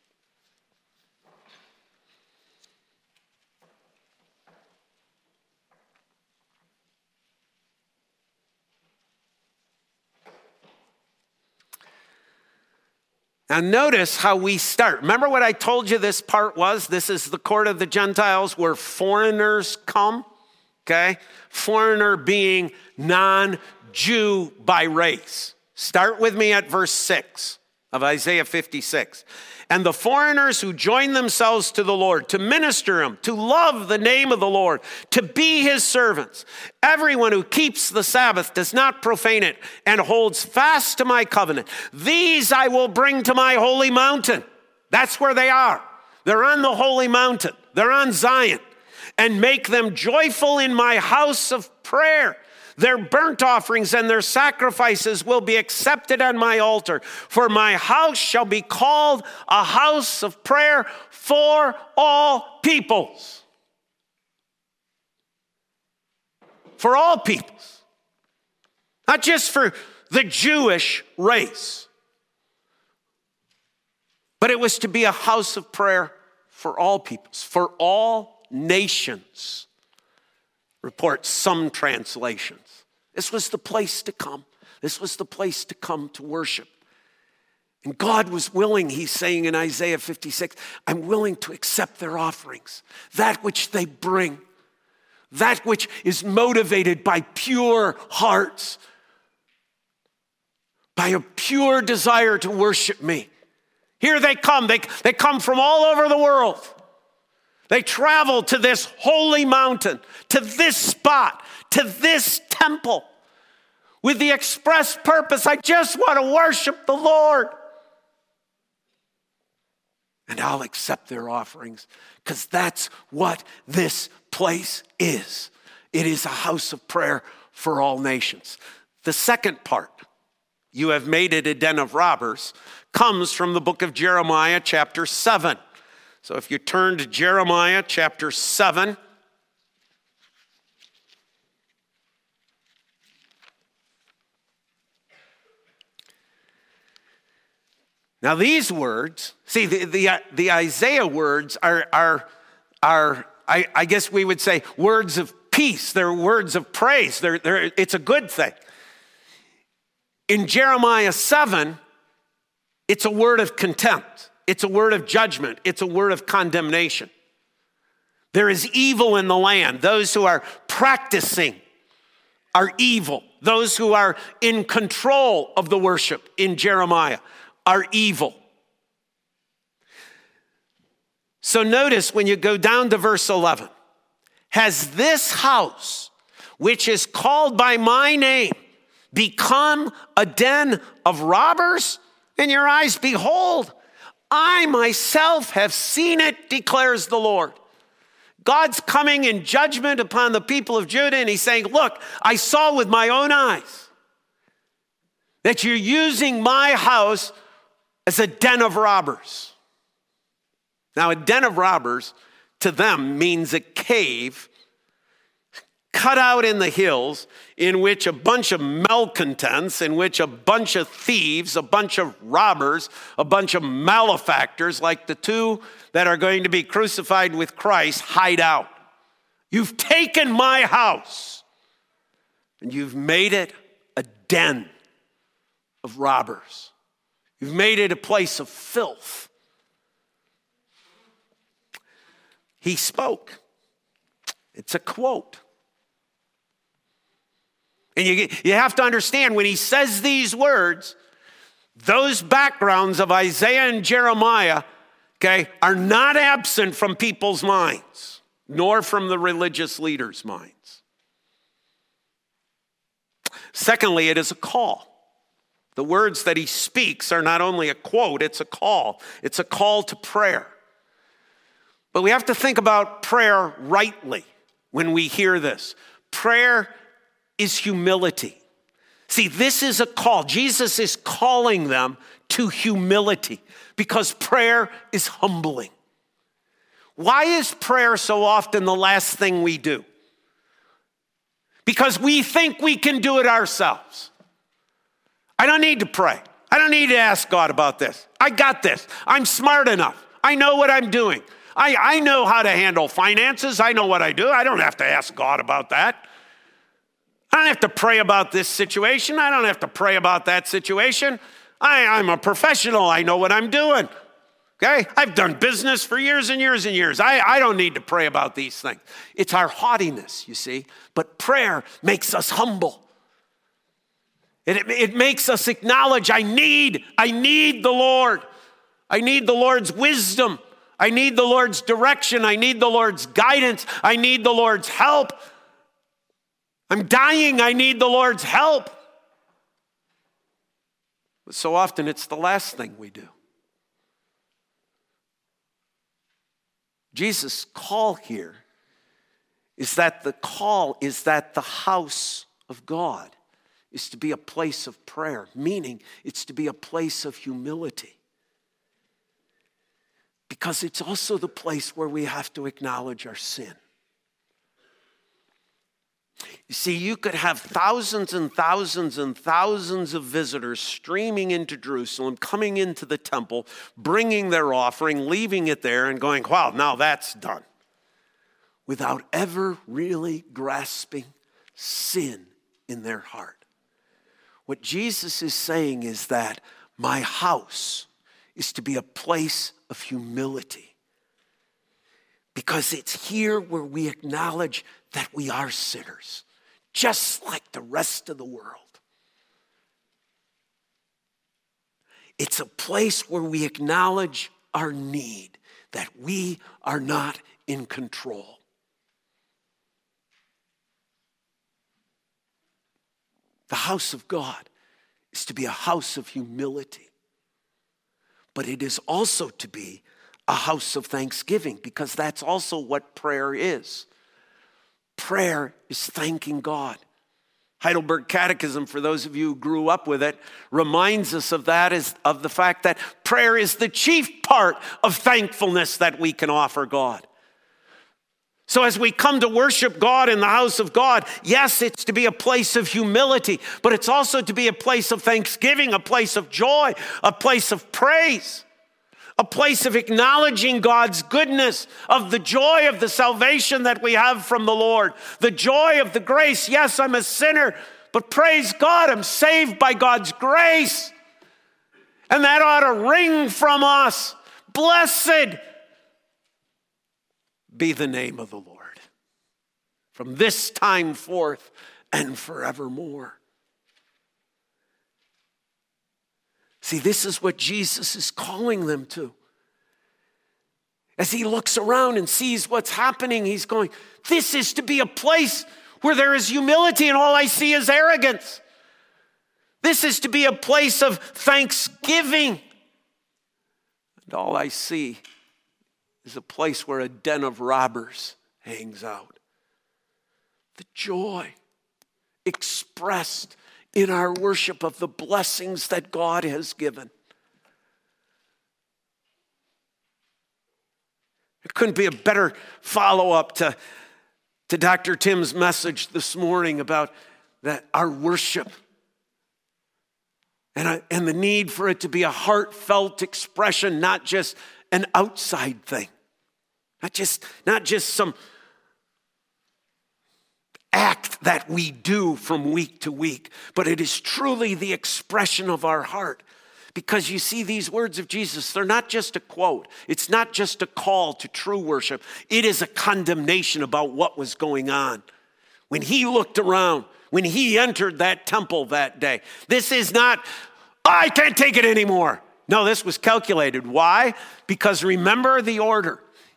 Now notice how we start. Remember what I told you this part was? This is the court of the Gentiles where foreigners come, okay? Foreigner being non-Jew by race. Start with me at verse 6 of Isaiah 56. And the foreigners who join themselves to the Lord, to minister him, to love the name of the Lord, to be his servants. Everyone who keeps the Sabbath, does not profane it, and holds fast to my covenant. These I will bring to my holy mountain. That's where they are. They're on the holy mountain. They're on Zion. And make them joyful in my house of prayer. Their burnt offerings and their sacrifices will be accepted on my altar. For my house shall be called a house of prayer for all peoples. For all peoples. Not just for the Jewish race. But it was to be a house of prayer for all peoples, for all nations. Report some translations. This was the place to come. This was the place to come to worship. And God was willing, he's saying in Isaiah 56, I'm willing to accept their offerings, that which they bring, that which is motivated by pure hearts, by a pure desire to worship me. Here they come. They come from all over the world. They travel to this holy mountain, to this spot, to this temple, with the express purpose, I just want to worship the Lord. And I'll accept their offerings, because that's what this place is. It is a house of prayer for all nations. The second part, you have made it a den of robbers, comes from the book of Jeremiah chapter 7. So if you turn to Jeremiah chapter 7. Now these words, see the Isaiah words are I guess we would say words of peace. They're words of praise. It's a good thing. In Jeremiah 7, it's a word of contempt. It's a word of judgment. It's a word of condemnation. There is evil in the land. Those who are practicing are evil. Those who are in control of the worship in Jeremiah are evil. So notice when you go down to verse 11, has this house, which is called by my name, become a den of robbers? In your eyes, behold, I myself have seen it, declares the Lord. God's coming in judgment upon the people of Judah, and he's saying, look, I saw with my own eyes that you're using my house as a den of robbers. Now, a den of robbers to them means a cave cut out in the hills in which a bunch of malcontents, in which a bunch of thieves, a bunch of robbers, a bunch of malefactors, like the two that are going to be crucified with Christ, hide out. You've taken my house and you've made it a den of robbers. You've made it a place of filth. He spoke. It's a quote. And you have to understand, when he says these words, those backgrounds of Isaiah and Jeremiah, okay, are not absent from people's minds, nor from the religious leaders' minds. Secondly, it is a call. The words that he speaks are not only a quote, it's a call. It's a call to prayer. But we have to think about prayer rightly when we hear this. Prayer is humility. See, this is a call. Jesus is calling them to humility because prayer is humbling. Why is prayer so often the last thing we do? Because we think we can do it ourselves. I don't need to pray. I don't need to ask God about this. I got this. I'm smart enough. I know what I'm doing. I know how to handle finances. I know what I do. I don't have to ask God about that. I don't have to pray about this situation. I don't have to pray about that situation. I'm a professional. I know what I'm doing. Okay? I've done business for years and years and years. I don't need to pray about these things. It's our haughtiness, you see. But prayer makes us humble. It makes us acknowledge, I need the Lord. I need the Lord's wisdom. I need the Lord's direction. I need the Lord's guidance. I need the Lord's help. I'm dying. I need the Lord's help. But so often it's the last thing we do. Jesus' call here is that the house of God is to be a place of prayer, meaning it's to be a place of humility. Because it's also the place where we have to acknowledge our sin. You see, you could have thousands and thousands and thousands of visitors streaming into Jerusalem, coming into the temple, bringing their offering, leaving it there and going, wow, now that's done. Without ever really grasping sin in their heart. What Jesus is saying is that my house is to be a place of humility. Because it's here where we acknowledge that we are sinners, just like the rest of the world. It's a place where we acknowledge our need, that we are not in control. The house of God is to be a house of humility. But it is also to be a house of thanksgiving, because that's also what prayer is. Prayer is thanking God. Heidelberg Catechism, for those of you who grew up with it, reminds us of that, of the fact that prayer is the chief part of thankfulness that we can offer God. So as we come to worship God in the house of God, yes, it's to be a place of humility, but it's also to be a place of thanksgiving, a place of joy, a place of praise, a place of acknowledging God's goodness, of the joy of the salvation that we have from the Lord, the joy of the grace. Yes, I'm a sinner, but praise God, I'm saved by God's grace. And that ought to ring from us. Blessed be the name of the Lord from this time forth and forevermore. See, this is what Jesus is calling them to. As he looks around and sees what's happening, he's going, this is to be a place where there is humility and all I see is arrogance. This is to be a place of thanksgiving. And all I see is a place where a den of robbers hangs out. The joy expressed in our worship of the blessings that God has given. There couldn't be a better follow-up to Dr. Tim's message this morning about that our worship and the need for it to be a heartfelt expression, not just an outside thing. Not just some act that we do from week to week, but it is truly the expression of our heart. Because you see, these words of Jesus, they're not just a quote. It's not just a call to true worship. It is a condemnation about what was going on. When he looked around, when he entered that temple that day, this is not, I can't take it anymore. No, this was calculated. Why? Because remember the order.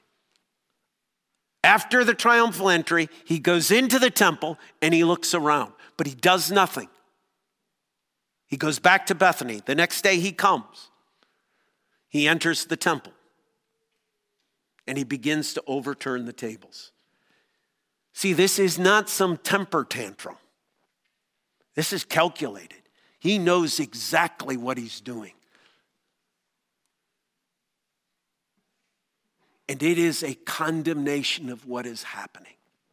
After the triumphal entry, he goes into the temple and he looks around, but he does nothing. He goes back to Bethany. The next day he comes. He enters the temple and he begins to overturn the tables. See, this is not some temper tantrum. This is calculated. He knows exactly what he's doing. And it is a condemnation of what is happening.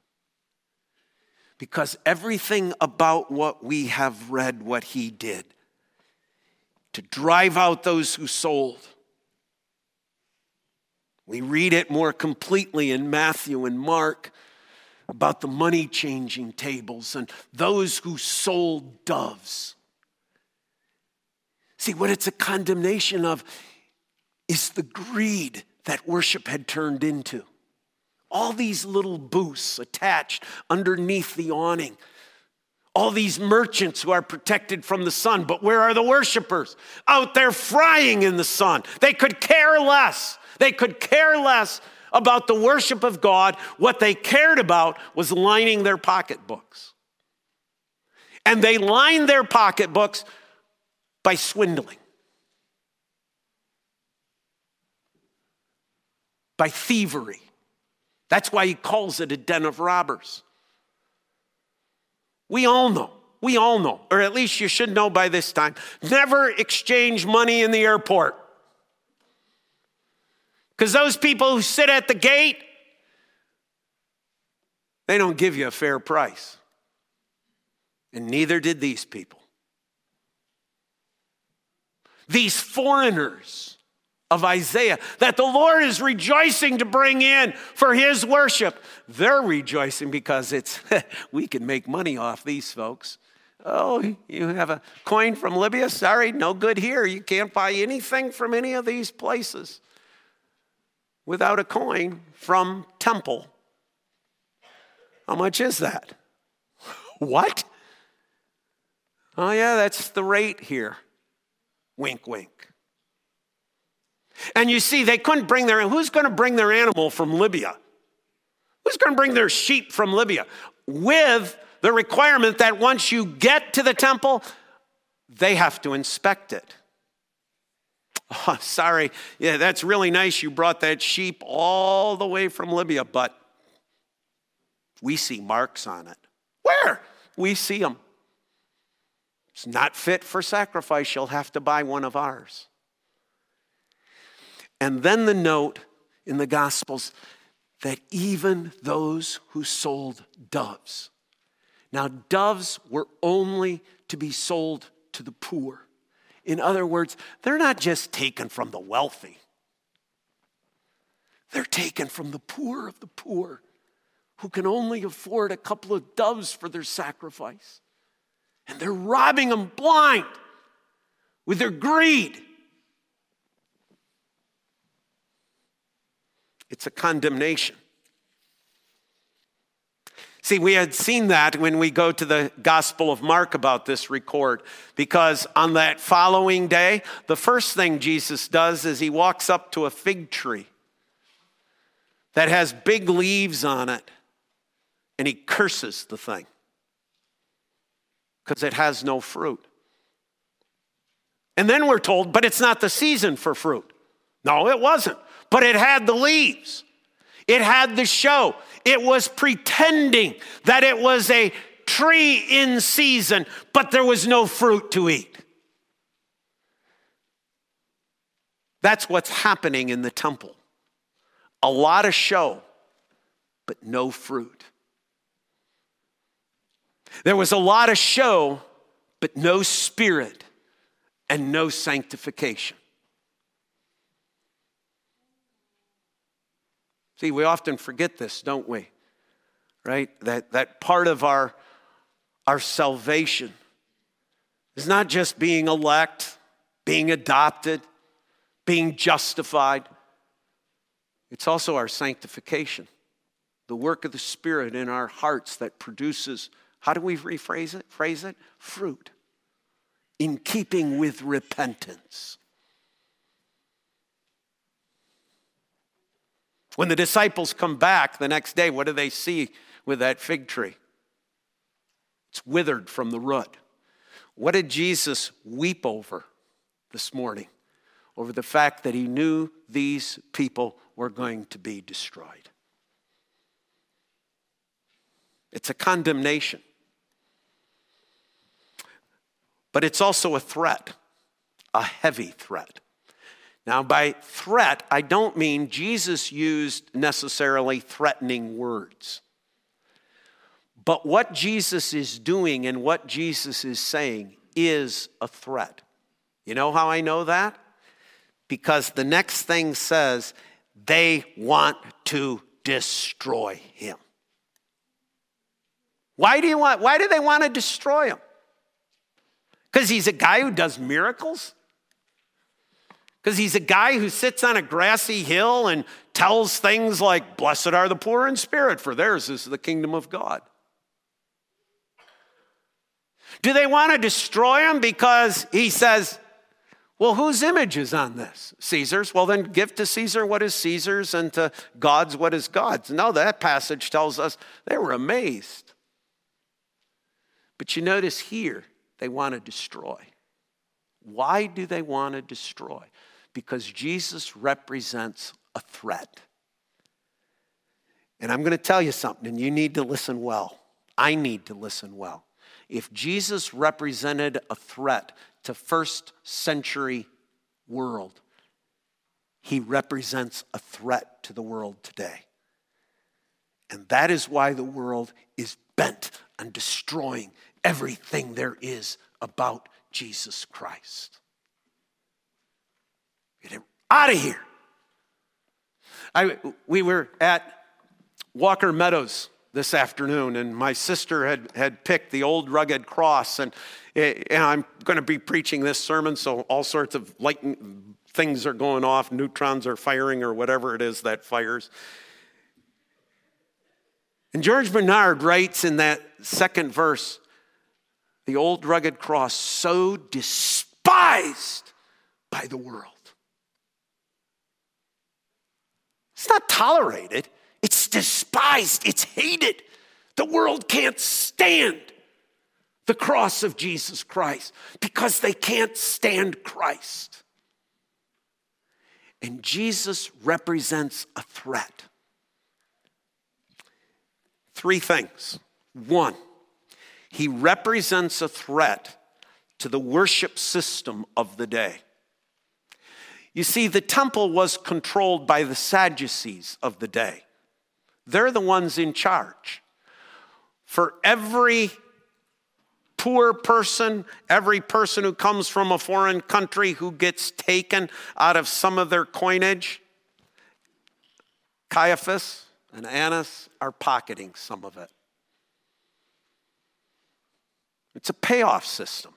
Because everything about what we have read, what he did, to drive out those who sold. We read it more completely in Matthew and Mark about the money-changing tables and those who sold doves. See, what it's a condemnation of is the greed that worship had turned into. All these little booths attached underneath the awning. All these merchants who are protected from the sun. But where are the worshipers? Out there frying in the sun. They could care less. They could care less about the worship of God. What they cared about was lining their pocketbooks. And they lined their pocketbooks by swindling, by thievery. That's why he calls it a den of robbers. We all know, or at least you should know by this time, never exchange money in the airport. Because those people who sit at the gate, they don't give you a fair price. And neither did these people. These foreigners of Isaiah that the Lord is rejoicing to bring in for his worship, they're rejoicing because we can make money off these folks. Oh, you have a coin from Libya? Sorry, no good here. You can't buy anything from any of these places without a coin from Temple. How much is that? What? Oh yeah, that's the rate here. Wink, wink. And you see, they couldn't bring who's going to bring their animal from Libya? Who's going to bring their sheep from Libya? With the requirement that once you get to the temple, they have to inspect it. Oh, sorry, yeah, that's really nice. You brought that sheep all the way from Libya, but we see marks on it. Where? We see them. It's not fit for sacrifice. You'll have to buy one of ours. And then the note in the Gospels that even those who sold doves. Now, doves were only to be sold to the poor. In other words, they're not just taken from the wealthy. They're taken from the poor of the poor who can only afford a couple of doves for their sacrifice. And they're robbing them blind with their greed. It's a condemnation. See, we had seen that when we go to the Gospel of Mark about this record, because on that following day, the first thing Jesus does is he walks up to a fig tree that has big leaves on it, and he curses the thing because it has no fruit. And then we're told, but it's not the season for fruit. No, it wasn't. But it had the leaves. It had the show. It was pretending that it was a tree in season, but there was no fruit to eat. That's what's happening in the temple. A lot of show, but no fruit. There was a lot of show, but no spirit and no sanctification. See, we often forget this, don't we? Right? That part of our salvation is not just being elect, being adopted, being justified. It's also our sanctification. The work of the Spirit in our hearts that produces, how do we rephrase it? Phrase it? Fruit. In keeping with repentance. When the disciples come back the next day, what do they see with that fig tree? It's withered from the root. What did Jesus weep over this morning? Over the fact that he knew these people were going to be destroyed. It's a condemnation. but it's also a threat, a heavy threat. Now, by threat, I don't mean Jesus used necessarily threatening words. But what Jesus is doing and what Jesus is saying is a threat. You know how I know that? Because the next thing says, they want to destroy him. Why do they want to destroy him? Because he's a guy who does miracles? Because he's a guy who sits on a grassy hill and tells things like, blessed are the poor in spirit, for theirs is the kingdom of God. Do they want to destroy him because he says, well, whose image is on this? Caesar's. Well, then give to Caesar what is Caesar's and to God's what is God's. No, that passage tells us they were amazed. But you notice here, they want to destroy. Why do they want to destroy? Because Jesus represents a threat. And I'm going to tell you something, and you need to listen well. I need to listen well. If Jesus represented a threat to first century world, he represents a threat to the world today. And that is why the world is bent on destroying everything there is about Jesus Christ. Get him out of here. We were at Walker Meadows this afternoon, and my sister had picked the old rugged cross, and I'm going to be preaching this sermon, so all sorts of lightning things are going off, neutrons are firing, or whatever it is that fires. And George Bernard writes in that second verse, the old rugged cross, so despised by the world. It's not tolerated. It's despised. It's hated. The world can't stand the cross of Jesus Christ because they can't stand Christ. And Jesus represents a threat. Three things. One, he represents a threat to the worship system of the day. You see, the temple was controlled by the Sadducees of the day. They're the ones in charge. For every poor person, every person who comes from a foreign country who gets taken out of some of their coinage, Caiaphas and Annas are pocketing some of it. It's a payoff system.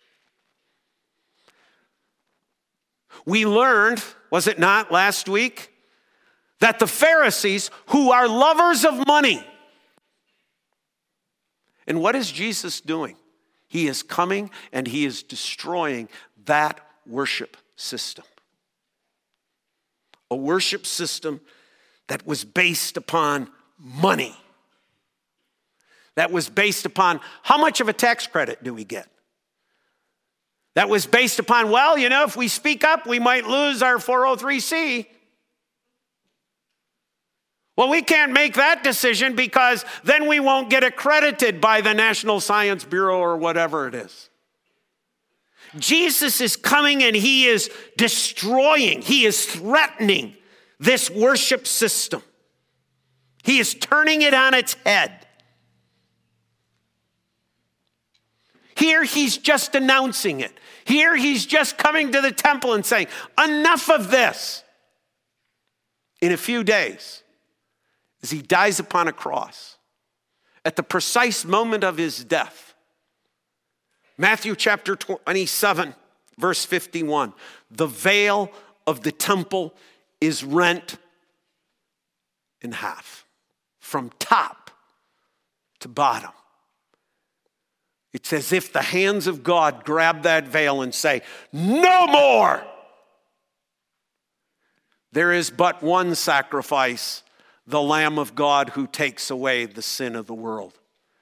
We learned, was it not last week, that the Pharisees, who are lovers of money, and what is Jesus doing? He is coming and he is destroying that worship system. A worship system that was based upon money. That was based upon how much of a tax credit do we get? That was based upon, well, if we speak up, we might lose our 403C. Well, we can't make that decision because then we won't get accredited by the National Science Bureau or whatever it is. Jesus is coming and he is destroying, he is threatening this worship system. He is turning it on its head. Here he's just announcing it. Here he's just coming to the temple and saying, enough of this. In a few days, as he dies upon a cross, at the precise moment of his death, Matthew chapter 27, verse 51, the veil of the temple is rent in half, from top to bottom. It's as if the hands of God grab that veil and say, no more. There is but one sacrifice, the Lamb of God who takes away the sin of the world.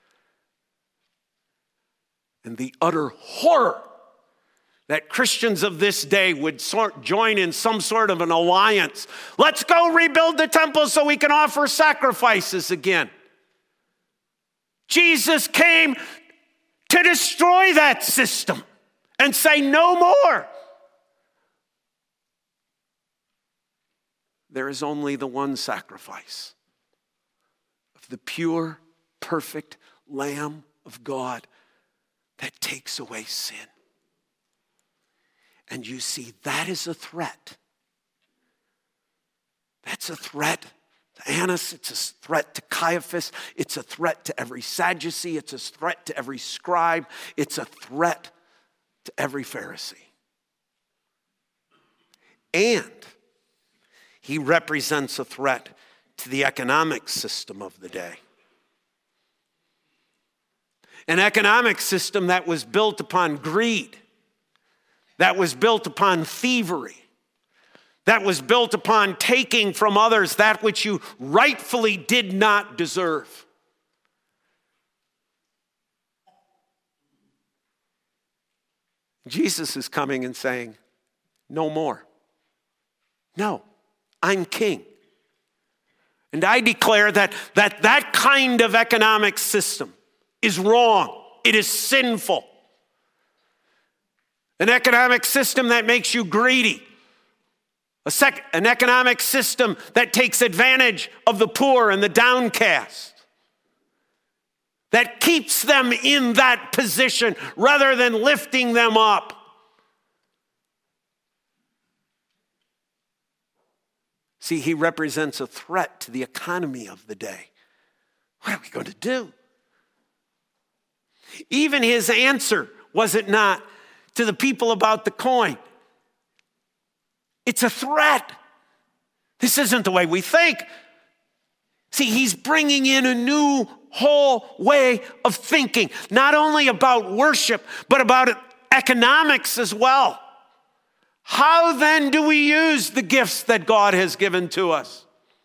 And the utter horror that Christians of this day would join in some sort of an alliance. Let's go rebuild the temple so we can offer sacrifices again. Jesus came to destroy that system. and say, no more. There is only the one sacrifice of the pure, perfect Lamb of God that takes away sin. And you see, that is a threat. That's a threat to Annas. It's a threat to Caiaphas. It's a threat to every Sadducee. It's a threat to every scribe. It's a threat to every Pharisee. And he represents a threat to the economic system of the day. An economic system that was built upon greed, that was built upon thievery, that was built upon taking from others that which you rightfully did not deserve. Jesus is coming and saying, no more. No, I'm king. And I declare that kind of economic system is wrong. It is sinful. An economic system that makes you greedy. An economic system that takes advantage of the poor and the downcast. That keeps them in that position rather than lifting them up. See, he represents a threat to the economy of the day. What are we going to do? Even his answer, was it not, to the people about the coin? It's a threat. This isn't the way we think. See, he's bringing in a new whole way of thinking, not only about worship, but about economics as well. How then do we use the gifts that God has given to us?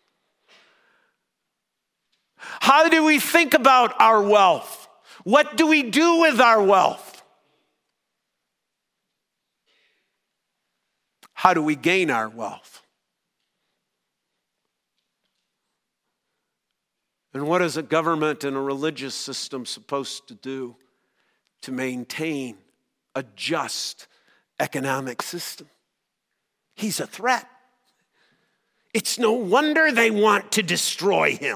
How do we think about our wealth? What do we do with our wealth? How do we gain our wealth? And what is a government and a religious system supposed to do to maintain a just economic system? He's a threat. It's no wonder they want to destroy him.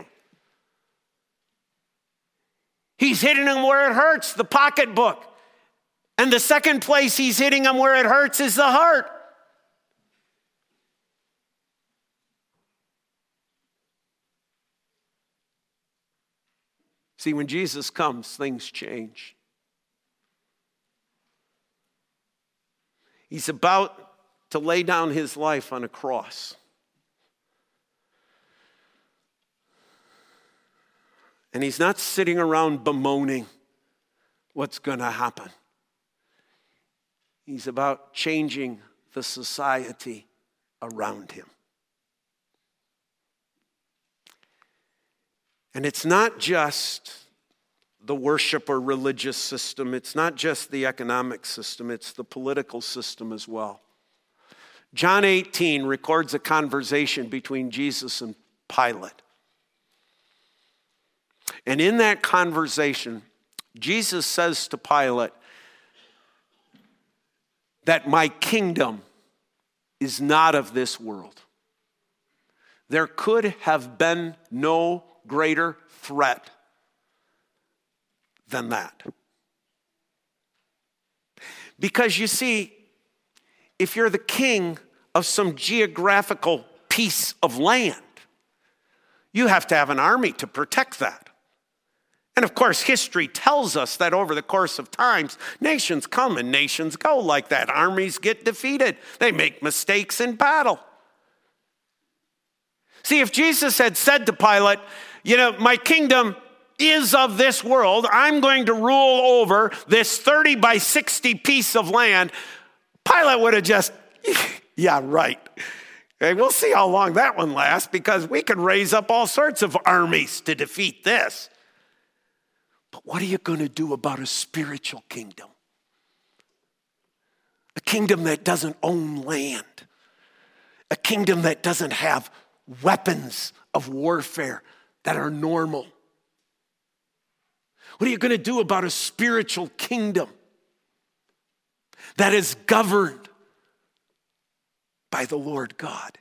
He's hitting them where it hurts, the pocketbook. And the second place he's hitting them where it hurts is the heart. See, when Jesus comes, things change. He's about to lay down his life on a cross. And he's not sitting around bemoaning what's going to happen. He's about changing the society around him. And it's not just the worship or religious system. It's not just the economic system. It's the political system as well. John 18 records a conversation between Jesus and Pilate. And in that conversation, Jesus says to Pilate that my kingdom is not of this world. There could have been no greater threat than that. Because you see, if you're the king of some geographical piece of land, you have to have an army to protect that. And of course, history tells us that over the course of times, nations come and nations go like that. Armies get defeated. They make mistakes in battle. See, if Jesus had said to Pilate, my kingdom is of this world, I'm going to rule over this 30 by 60 piece of land, Pilate would have just, yeah, right. Okay, we'll see how long that one lasts because we can raise up all sorts of armies to defeat this. But what are you going to do about a spiritual kingdom? A kingdom that doesn't own land. A kingdom that doesn't have weapons of warfare that are normal. What are you going to do about a spiritual kingdom that is governed by the Lord God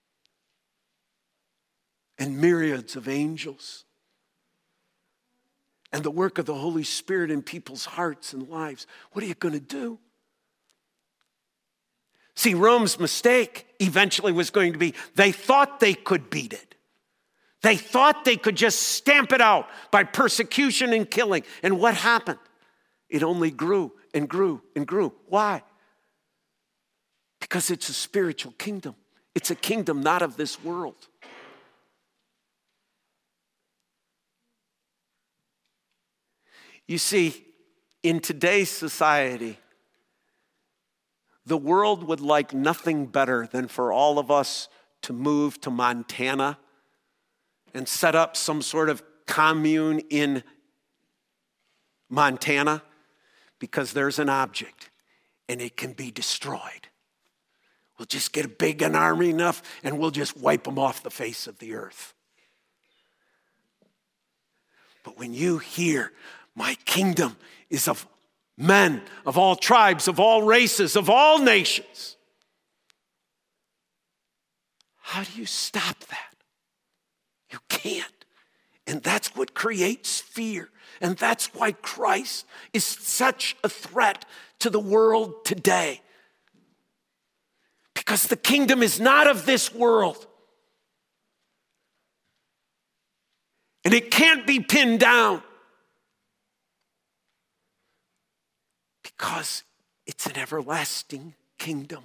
and myriads of angels and the work of the Holy Spirit in people's hearts and lives, what are you going to do? See, Rome's mistake eventually was going to be they thought they could beat it. They thought they could just stamp it out by persecution and killing. And what happened? It only grew and grew and grew. Why? Because it's a spiritual kingdom. It's a kingdom not of this world. You see, in today's society, the world would like nothing better than for all of us to move to Montana and set up some sort of commune in Montana because there's an object and it can be destroyed. We'll just get a big an army enough and we'll just wipe them off the face of the earth. But when you hear, my kingdom is of men, of all tribes, of all races, of all nations, how do you stop that? You can't. And that's what creates fear. And that's why Christ is such a threat to the world today. Because the kingdom is not of this world. And it can't be pinned down. Because it's an everlasting kingdom.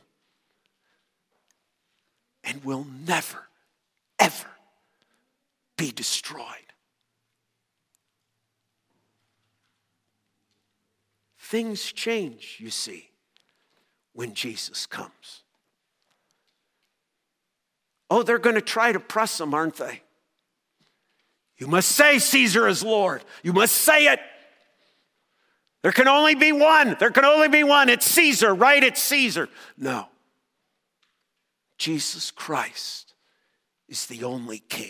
And will never, ever be destroyed. Things change, you see, when Jesus comes. Oh, they're going to try to press him, aren't they? You must say Caesar is Lord. You must say it. There can only be one. There can only be one. It's Caesar, right? It's Caesar. No. Jesus Christ is the only king.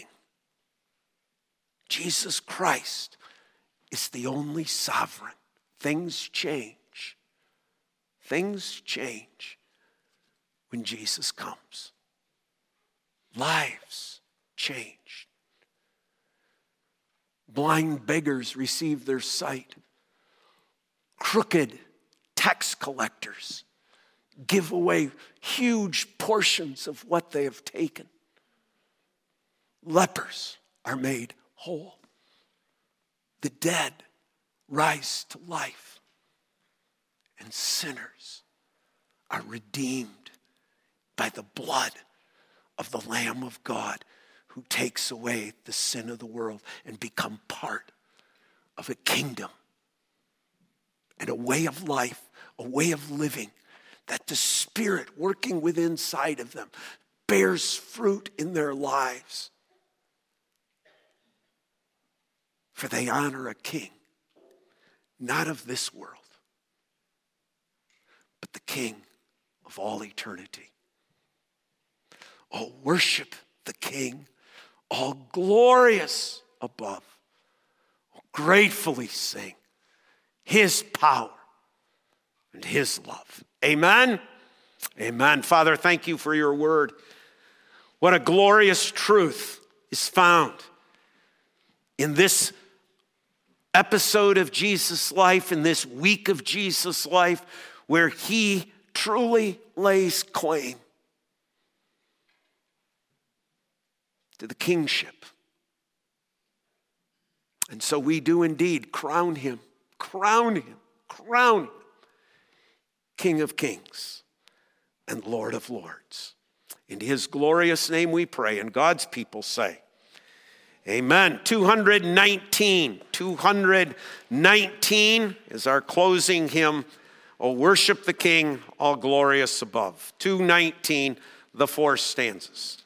Jesus Christ is the only sovereign. Things change. Things change when Jesus comes. Lives change. Blind beggars receive their sight. Crooked tax collectors give away huge portions of what they have taken. Lepers are made whole. The dead rise to life. And sinners are redeemed by the blood of the Lamb of God who takes away the sin of the world and become part of a kingdom and a way of life, a way of living that the Spirit working within inside of them bears fruit in their lives. For they honor a king, not of this world, but the King of all eternity. Oh, worship the King, all glorious above. Oh, gratefully sing his power and his love. Amen. Amen. Father, thank you for your word. What a glorious truth is found in this episode of Jesus' life, in this week of Jesus' life, where he truly lays claim to the kingship. And so we do indeed crown him, King of Kings and Lord of Lords. In his glorious name we pray, and God's people say, amen. 219 is our closing hymn. Oh, worship the King, all glorious above. 219, the four stanzas.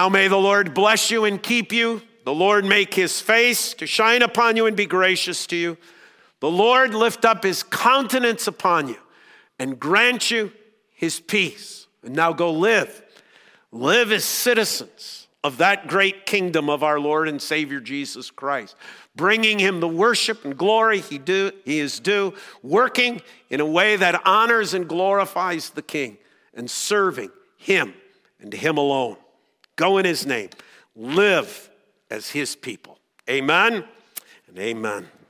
Now may the Lord bless you and keep you. The Lord make his face to shine upon you and be gracious to you. The Lord lift up his countenance upon you and grant you his peace. And now go live. Live as citizens of that great kingdom of our Lord and Savior Jesus Christ, bringing him the worship and glory he is due, working in a way that honors and glorifies the King, and serving him and him alone. Go in his name. Live as his people. Amen and amen.